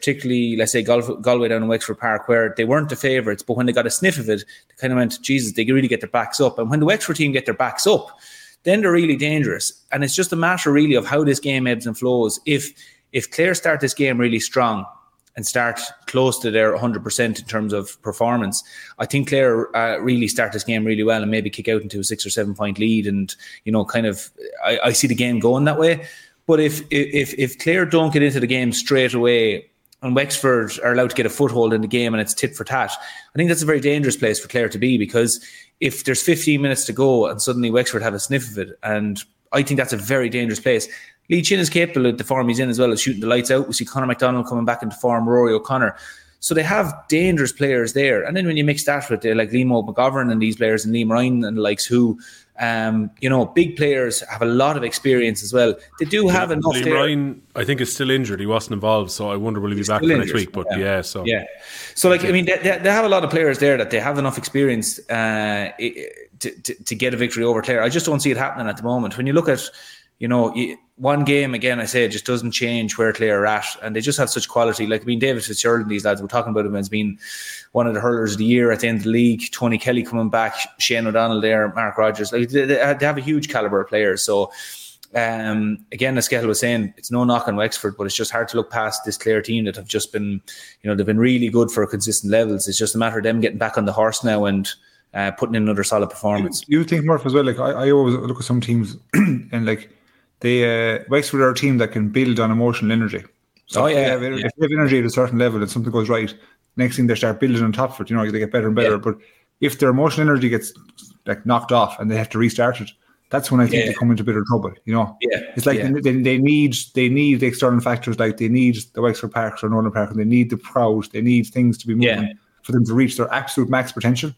Galway down in Wexford Park, where they weren't the favourites, but when they got a sniff of it, they kind of went, Jesus, they really get their backs up. And when the Wexford team get their backs up, then they're really dangerous. And it's just a matter really of how this game ebbs and flows. If Clare start this game really strong and start close to their 100% in terms of performance, I think Clare really start this game really well and maybe kick out into a 6 or 7 point lead. And, you know, kind of, I see the game going that way. But if Clare don't get into the game straight away and Wexford are allowed to get a foothold in the game and it's tit for tat, I think that's a very dangerous place for Clare to be, because if there's 15 minutes to go and suddenly Wexford have a sniff of it, and I think that's a very dangerous place. Lee Chin is capable of the form he's in as well as shooting the lights out. We see Conor McDonald coming back into form, Rory O'Connor. So they have dangerous players there. And then when you mix that with like Liam McGovern and these players and Liam Ryan and the likes who, you know, big players have a lot of experience as well. They do have enough Liam there. Ryan, I think, is still injured. He wasn't involved, so I wonder will he be back for next week. But so like, I mean, they have a lot of players there that they have enough experience to get a victory over Clare. I just don't see it happening at the moment. When you look at, you know, one game, again, I say it just doesn't change where Clare are at, and they just have such quality. Like, I mean, David Fitzgerald and these lads, we're talking about him as being one of the hurlers of the year at the end of the league. Tony Kelly coming back, Shane O'Donnell there, Mark Rogers. Like, they have a huge calibre of players. So, again, as Skehill was saying, it's no knock on Wexford, but it's just hard to look past this Clare team that have just been, you know, they've been really good for consistent levels. It's just a matter of them getting back on the horse now and putting in another solid performance. You think, Murph, as well, like I always look at some teams and like, Wexford are a team that can build on emotional energy. So if they have energy at a certain level and something goes right, next thing they start building on top of it, you know, they get better and better. But if their emotional energy gets like knocked off and they have to restart it, that's when I think they come into a bit of trouble, you know. It's like they need the external factors, like they need the Wexford Parks or Northern Park, and they need the crowd, they need things to be moving for them to reach their absolute max potential.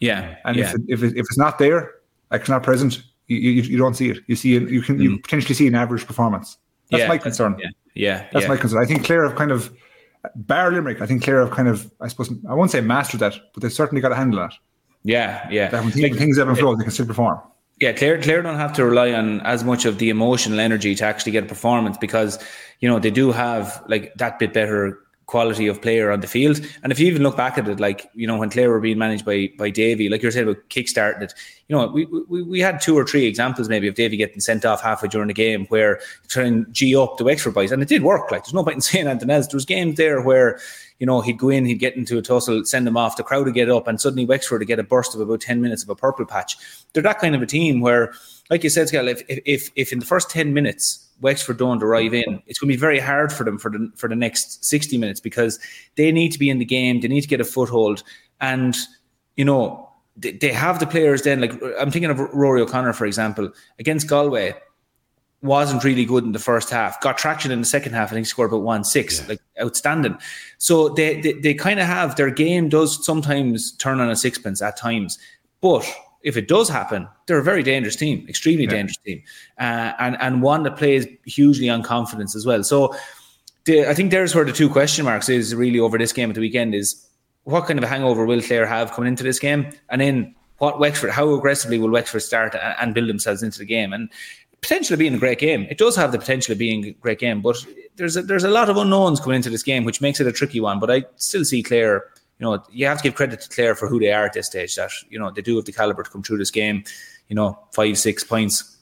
If it's not there, like it's not present, you don't see it. You see it. You potentially see an average performance. That's my concern. That's my concern. I think Clare have kind of, bar Limerick, I think Clare have kind of, I suppose, I won't say mastered that, but they've certainly got a handle on it. That when things ebb and flow, they can still perform. Yeah, Clare don't have to rely on as much of the emotional energy to actually get a performance, because, you know, they do have like that bit better quality of player on the field. And if you even look back at it, like, you know, when Clare were being managed by Davy, like you were saying about kickstarting it, you know, we had 2 or 3 examples maybe of Davy getting sent off halfway during the game where trying to G up the Wexford boys, and it did work. Like, there's no point in saying anything else. There was games there where, you know, he'd go in, he'd get into a tussle, send them off, the crowd would get up, and suddenly Wexford would get a burst of about 10 minutes of a purple patch. They're that kind of a team where, like you said, Skehill, if in the first 10 minutes Wexford don't arrive in, it's going to be very hard for them for the next 60 minutes, because they need to be in the game, they need to get a foothold, and, you know, they have the players then. Like, I'm thinking of Rory O'Connor, for example, against Galway, wasn't really good in the first half, got traction in the second half, I think scored about 1-6, like outstanding. So they kind of have, their game does sometimes turn on a sixpence at times, but if it does happen, they're a very dangerous team, extremely dangerous team, and one that plays hugely on confidence as well. So I think there's where the 2 question marks is really over this game at the weekend is, what kind of a hangover will Clare have coming into this game? And then how aggressively will Wexford start and build themselves into the game? And potentially being a great game. It does have the potential of being a great game, but there's a lot of unknowns coming into this game, which makes it a tricky one. But I still see Clare, you know, you have to give credit to Clare for who they are at this stage, that, you know, they do have the calibre to come through this game, you know, 5-6 points.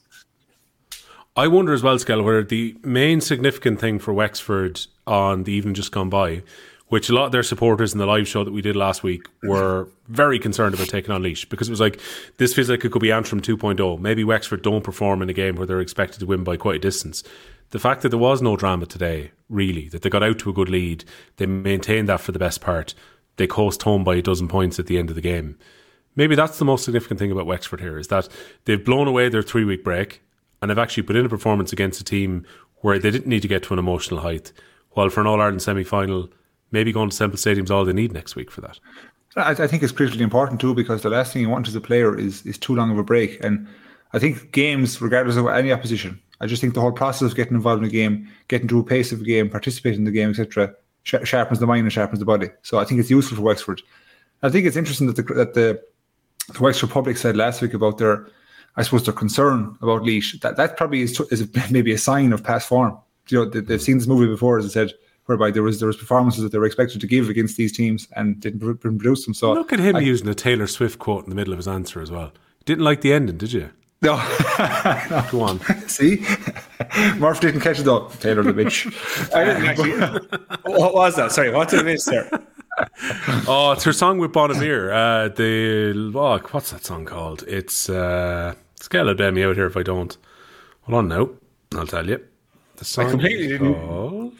I wonder as well, Skehill, whether the main significant thing for Wexford on the evening just gone by, which a lot of their supporters in the live show that we did last week were very concerned about taking on Laois, because it was like, this feels like it could be Antrim 2.0. Maybe Wexford don't perform in a game where they're expected to win by quite a distance. The fact that there was no drama today, really, that they got out to a good lead, they maintained that for the best part, they coast home by a dozen points at the end of the game. Maybe that's the most significant thing about Wexford here, is that they've blown away their 3-week break and have actually put in a performance against a team where they didn't need to get to an emotional height, while for an All-Ireland semi-final, maybe going to Semple Stadium's all they need next week for that. I think it's critically important too, because the last thing you want as a player is too long of a break. And I think games, regardless of any opposition, I just think the whole process of getting involved in a game, getting to a pace of a game, participating in the game, etc., sharpens the mind and sharpens the body. So I think it's useful for Wexford. I think it's interesting that the Wexford public said last week about their concern about Laois. That probably is maybe a sign of past form. You know, they've seen this movie before, as I said, whereby there was performances that they were expected to give against these teams and didn't produce them. So look at him using a Taylor Swift quote in the middle of his answer as well. Didn't like the ending, did you? No. Go on. See? Murph didn't catch it though. Taylor the bitch. I didn't actually. What was that? Sorry, what did I miss there? Oh, it's her song with Bon Amir. What's that song called? It's Scale Dead me out here if I don't. Hold on now. I'll tell you. The song I completely didn't.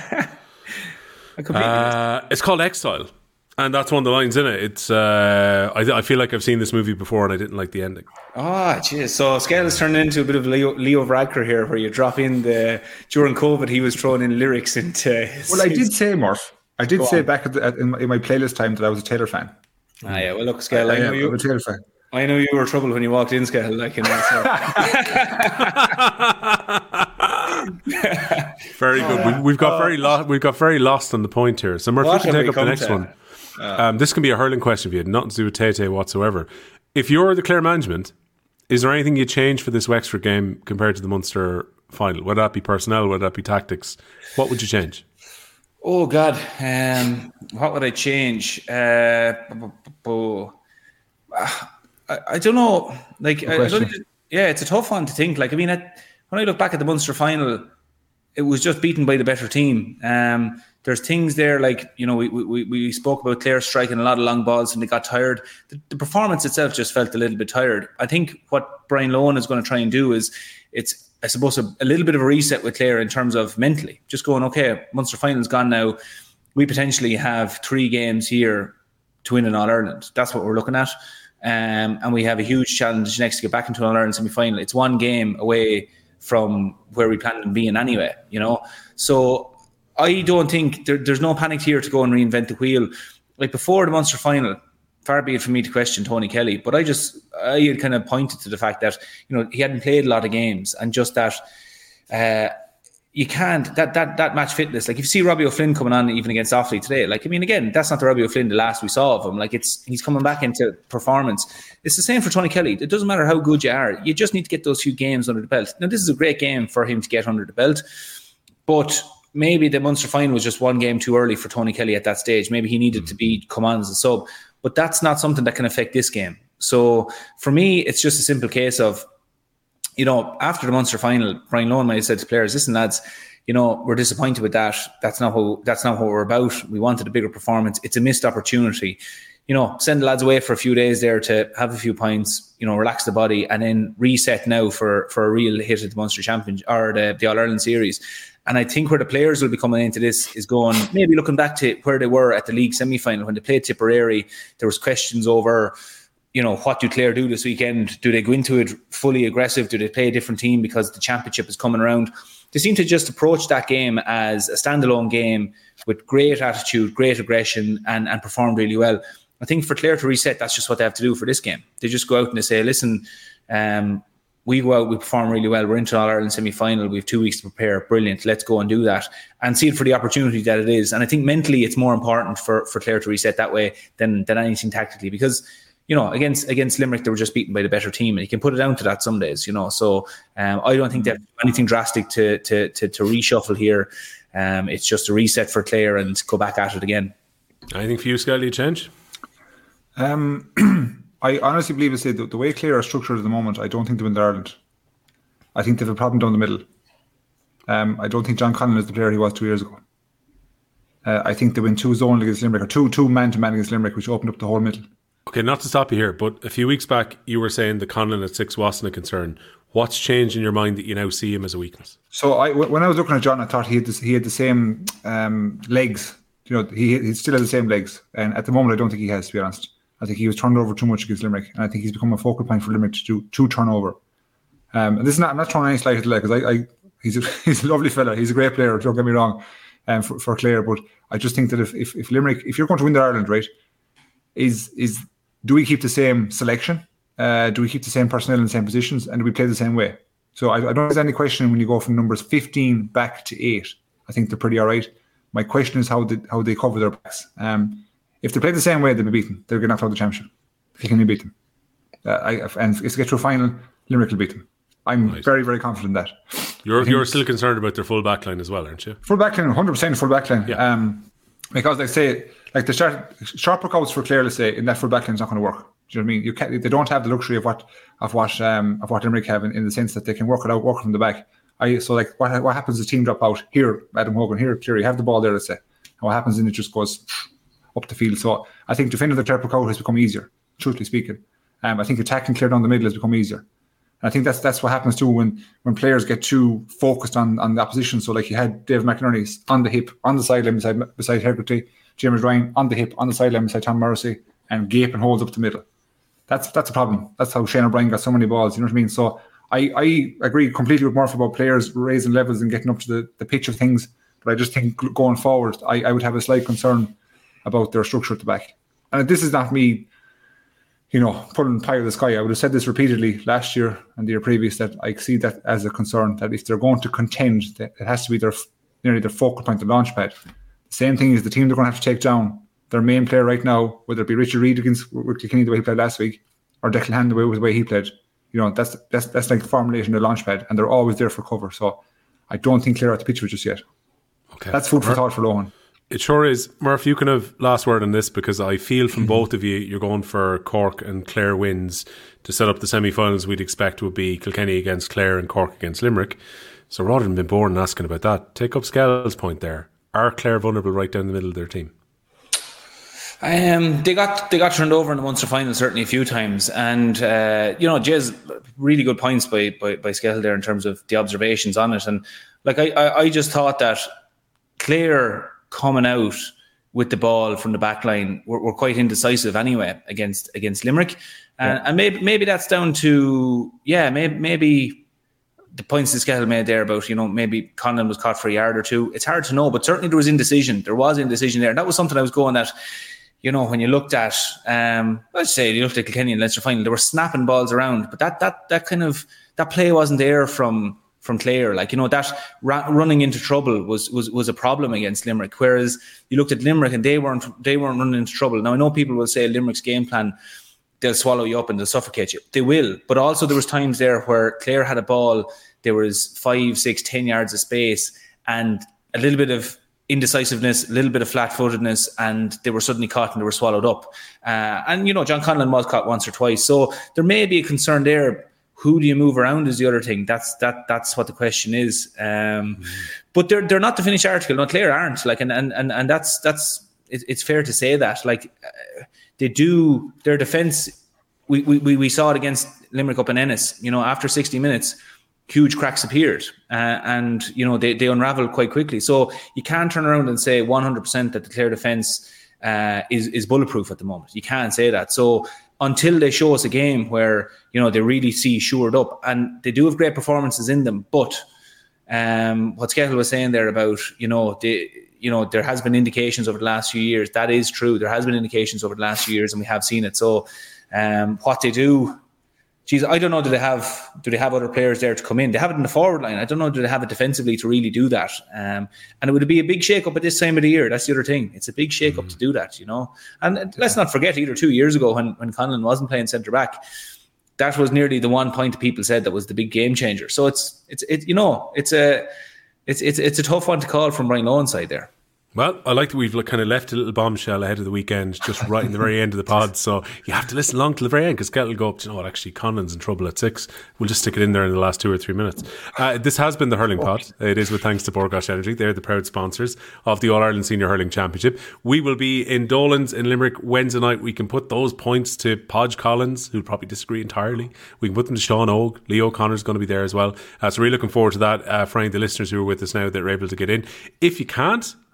It's called Exile. And that's one of the lines in it. It's I feel like I've seen this movie before and I didn't like the ending. Oh, jeez. So Scale has turned into a bit of Leo Varadkar here, where you drop in during COVID, he was throwing in lyrics into his... Well, I did say, Murph, back in my playlist time that I was a Taylor fan. Ah, yeah. Well, look, Scale, I know you. I'm a Taylor fan. I know you were trouble when you walked in, Scale. Like, you know, so. Very good. We've got very lost on the point here. So Murphy can take up the next one. This can be a hurling question for you, nothing to do with Tay whatsoever. If you're the Clare management, is there anything you'd change for this Wexford game compared to the Munster final? Would that be personnel? Would that be tactics? What would you change? Oh God, what would I change? I don't know. Like, it's a tough one to think. Like, I mean, when I look back at the Munster final, it was just beaten by the better team. There's things there, like, you know, we spoke about Clare striking a lot of long balls and they got tired. The performance itself just felt a little bit tired. I think what Brian Lohan is going to try and do is, it's, I suppose, a little bit of a reset with Clare in terms of mentally. Just going, okay, Munster final's gone now. We potentially have 3 games here to win an All-Ireland. That's what we're looking at. And we have a huge challenge next to get back into an All-Ireland semi-final. It's 1 game away from where we planned on being anyway, you know. So I don't think there's no panic here to go and reinvent the wheel. Like, before the Munster final, far be it for me to question Tony Kelly, but I had kind of pointed to the fact that, you know, he hadn't played a lot of games, and just that you can't, that match fitness. Like, if you see Robbie O'Flynn coming on even against Offaly today, like, I mean, again, that's not the Robbie O'Flynn the last we saw of him. Like, he's coming back into performance. It's the same for Tony Kelly. It doesn't matter how good you are. You just need to get those few games under the belt. Now, this is a great game for him to get under the belt, but maybe the Munster final was just 1 game too early for Tony Kelly at that stage. Maybe he needed to come on as a sub, but that's not something that can affect this game. So for me, it's just a simple case of, you know, after the Munster final, Brian Lohan might have said to players, listen, lads, you know, we're disappointed with that. That's not what we're about. We wanted a bigger performance. It's a missed opportunity. You know, send the lads away for a few days there to have a few pints, you know, relax the body, and then reset now for a real hit at the Munster Championship or the All-Ireland series. And I think where the players will be coming into this is going, maybe looking back to where they were at the league semi-final when they played Tipperary. There was questions over, you know, what do Clare do this weekend? Do they go into it fully aggressive? Do they play a different team because the championship is coming around? They seem to just approach that game as a standalone game with great attitude, great aggression, and perform really well. I think for Clare to reset, that's just what they have to do for this game. They just go out and they say, listen, we go out, we perform really well. We're into an All-Ireland semi-final. We have 2 weeks to prepare. Brilliant. Let's go and do that and see it for the opportunity that it is. And I think mentally it's more important for Clare to reset that way than anything tactically, because, you know, against Limerick, they were just beaten by the better team, and you can put it down to that some days, you know. So I don't think they have anything drastic to reshuffle here. It's just a reset for Clare and go back at it again. Anything for you, Scully, you change? I honestly believe the way Clare are structured at the moment, I don't think they win Ireland. I think they have a problem down the middle. I don't think John Conlon is the player he was 2 years ago. I think they win 2 zone against Limerick, or two man-to-man against Limerick, which opened up the whole middle. Okay, not to stop you here, but a few weeks back you were saying the Conlon at 6 wasn't a concern. What's changed in your mind that you now see him as a weakness? So when I was looking at John, I thought he had the same legs. he still has the same legs. And at the moment, I don't think he has, to be honest. I think he was turned over too much against Limerick. And I think he's become a focal point for Limerick to turn over. And this is not, I'm not throwing any slight at the leg, because he's a lovely fella. He's a great player, don't get me wrong, for Clare. But I just think that if Limerick, if you're going to win the Ireland, right, do we keep the same selection? Do we keep the same personnel in the same positions? And do we play the same way? So I don't think there's any question when you go from numbers 15 back to 8. I think they're pretty all right. My question is how they cover their backs. If they play the same way, they'll be beaten. They're going to have to have the championship. Can you beat them? And if they get to a final, Limerick will beat them. I'm very, very confident in that. You're still concerned about their full back line as well, aren't you? Full back line, 100% full back line. Yeah. Because the sharp workouts for Clare, let's say, in that full back line is not going to work. Do you know what I mean? They don't have the luxury of what Limerick have in the sense that they can work from the back. What happens is team drop out here, Adam Hogan, here, Cleary, have the ball there, let's say. And what happens then it just goes up the field. So I think defending the sharp workout has become easier, truthfully speaking. I think attacking clear down the middle has become easier. And I think that's what happens too when players get too focused on the opposition. So like you had Dave McInerney on the hip, on the sideline beside Hegarty, James Ryan on the hip, on the sideline beside Tom Morrissey, and gaping holes up the middle. That's a problem. That's how Shane O'Brien got so many balls. You know what I mean? So I agree completely with Murphy about players raising levels and getting up to the pitch of things. But I just think going forward, I would have a slight concern about their structure at the back. And this is not me, pulling pie out of the sky. I would have said this repeatedly last year and the year previous, that I see that as a concern, that if they're going to contend, that it has to be nearly their focal point, the launch pad. The same thing is the team they're going to have to take down. Their main player right now, whether it be Richard Reid against Kilkenny the way he played last week, or Declan Hannon the way he played, that's like the formulation of the launch pad, and they're always there for cover. So I don't think Clare are at the pitch with just yet. Okay, that's food for thought for Lohan. It sure is. Murph, you can have last word on this, because I feel from both of you, you're going for Cork and Clare wins to set up the semi-finals we'd expect would be Kilkenny against Clare and Cork against Limerick. So rather than being bored and asking about that, take up Skell's point there. Are Clare vulnerable right down the middle of their team? They got turned over in the Munster final certainly a few times, and Jay's really good points by Skell there in terms of the observations on it. And like I just thought that Clare coming out with the ball from the back line were quite indecisive anyway against Limerick, and maybe that's down to maybe the points that Skell made there about maybe Conlon was caught for a yard or two. It's hard to know, but certainly there was indecision. There was indecision there, and that was something I was going at. When you looked at, let's say you looked at Kilkenny and Leinster final, they were snapping balls around, but that play wasn't there from Clare. That running into trouble was a problem against Limerick. Whereas you looked at Limerick and they weren't running into trouble. Now I know people will say Limerick's game plan, they'll swallow you up and they'll suffocate you. They will, but also there was times there where Clare had a ball, there was 5, 6, 10 yards of space and a little bit of indecisiveness, a little bit of flat-footedness, and they were suddenly caught and they were swallowed up. John Conlon was caught once or twice, so there may be a concern there. Who do you move around is the other thing. That's what the question is. But they're not the finished article. No, Clare aren't. And it's fair to say that. They do their defence. We saw it against Limerick up in Ennis. After 60 minutes. Huge cracks appeared and they unraveled quite quickly. So you can't turn around and say 100% that the Clare defence is bulletproof at the moment. You can't say that. So until they show us a game where they really see shored up, and they do have great performances in them, but what Skettle was saying there about there has been indications over the last few years. That is true. There has been indications over the last few years, and we have seen it. So what they do. Geez, I don't know. Do they have other players there to come in? They have it in the forward line. I don't know. Do they have it defensively to really do that? And it would be a big shake-up at this time of the year. That's the other thing. It's a big shake-up to do that, And let's not forget either 2 years ago when Conlon wasn't playing centre-back, that was nearly the one point that people said that was the big game changer. So it's a tough one to call from Brian Lohan's side there. Well, I like that we've kind of left a little bombshell ahead of the weekend, just right in the very end of the pod. So you have to listen along to the very end, because Skell will go up, actually Conlon's in trouble at 6. We'll just stick it in there in the last 2 or 3 minutes. This has been the Hurling Pod. It is with thanks to Borgosh Energy. They're the proud sponsors of the All-Ireland Senior Hurling Championship. We will be in Dolan's in Limerick Wednesday night. We can put those points to Podge Collins, who'll probably disagree entirely. We can put them to Sean Ogue. Leo Connor's going to be there as well. So really looking forward to that for any of the listeners who are with us now that are able to get in. If you can't,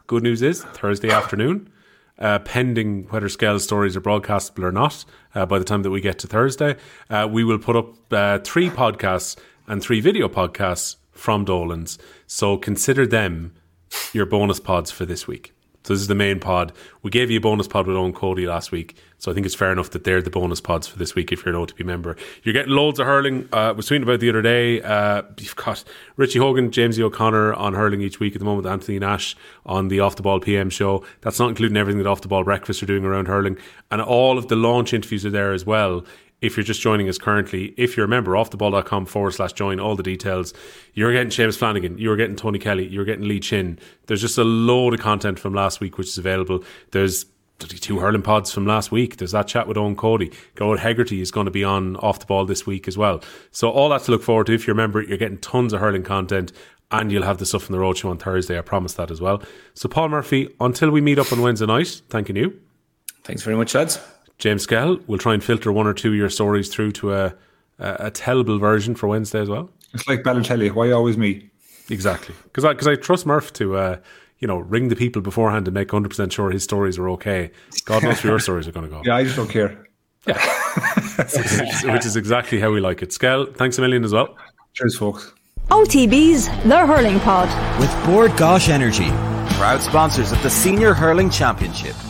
Good news is Thursday afternoon, pending whether Skell's stories are broadcastable or not, by the time that we get to Thursday, we will put up 3 podcasts and 3 video podcasts from Dolan's. So consider them your bonus pods for this week. So this is the main pod. We gave you a bonus pod with Owen Cody last week, so I think it's fair enough that they're the bonus pods for this week if you're an OTB member. You're getting loads of hurling. I was tweeting about the other day. You've got Richie Hogan, Jamesy O'Connor on hurling each week at the moment, Anthony Nash on the Off the Ball PM show. That's not including everything that Off the Ball Breakfast are doing around hurling. And all of the launch interviews are there as well. If you're just joining us currently, if you're a member, offtheball.com/join, all the details. You're getting Seamus Flanagan, you're getting Tony Kelly, you're getting Lee Chin. There's just a load of content from last week which is available. There's 2 hurling pods from last week. There's that chat with Owen Cody. Gerard Hegarty is going to be on Off the Ball this week as well. So all that to look forward to. If you're a member, you're getting tons of hurling content, and you'll have the stuff from the Roadshow on Thursday. I promise that as well. So Paul Murphy, until we meet up on Wednesday night, thanking you. Thanks very much, lads. James Skell, we'll try and filter 1 or 2 of your stories through to a tellable version for Wednesday as well. It's like Balotelli, why always me? Exactly. Because I trust Murph to ring the people beforehand and make 100% sure his stories are okay. God knows where your stories are going to go. Yeah, I just don't care. Yeah. Which is exactly how we like it. Skell, thanks a million as well. Cheers, folks. OTB's The Hurling Pod. With Board Gosh Energy, proud sponsors of the Senior Hurling Championship.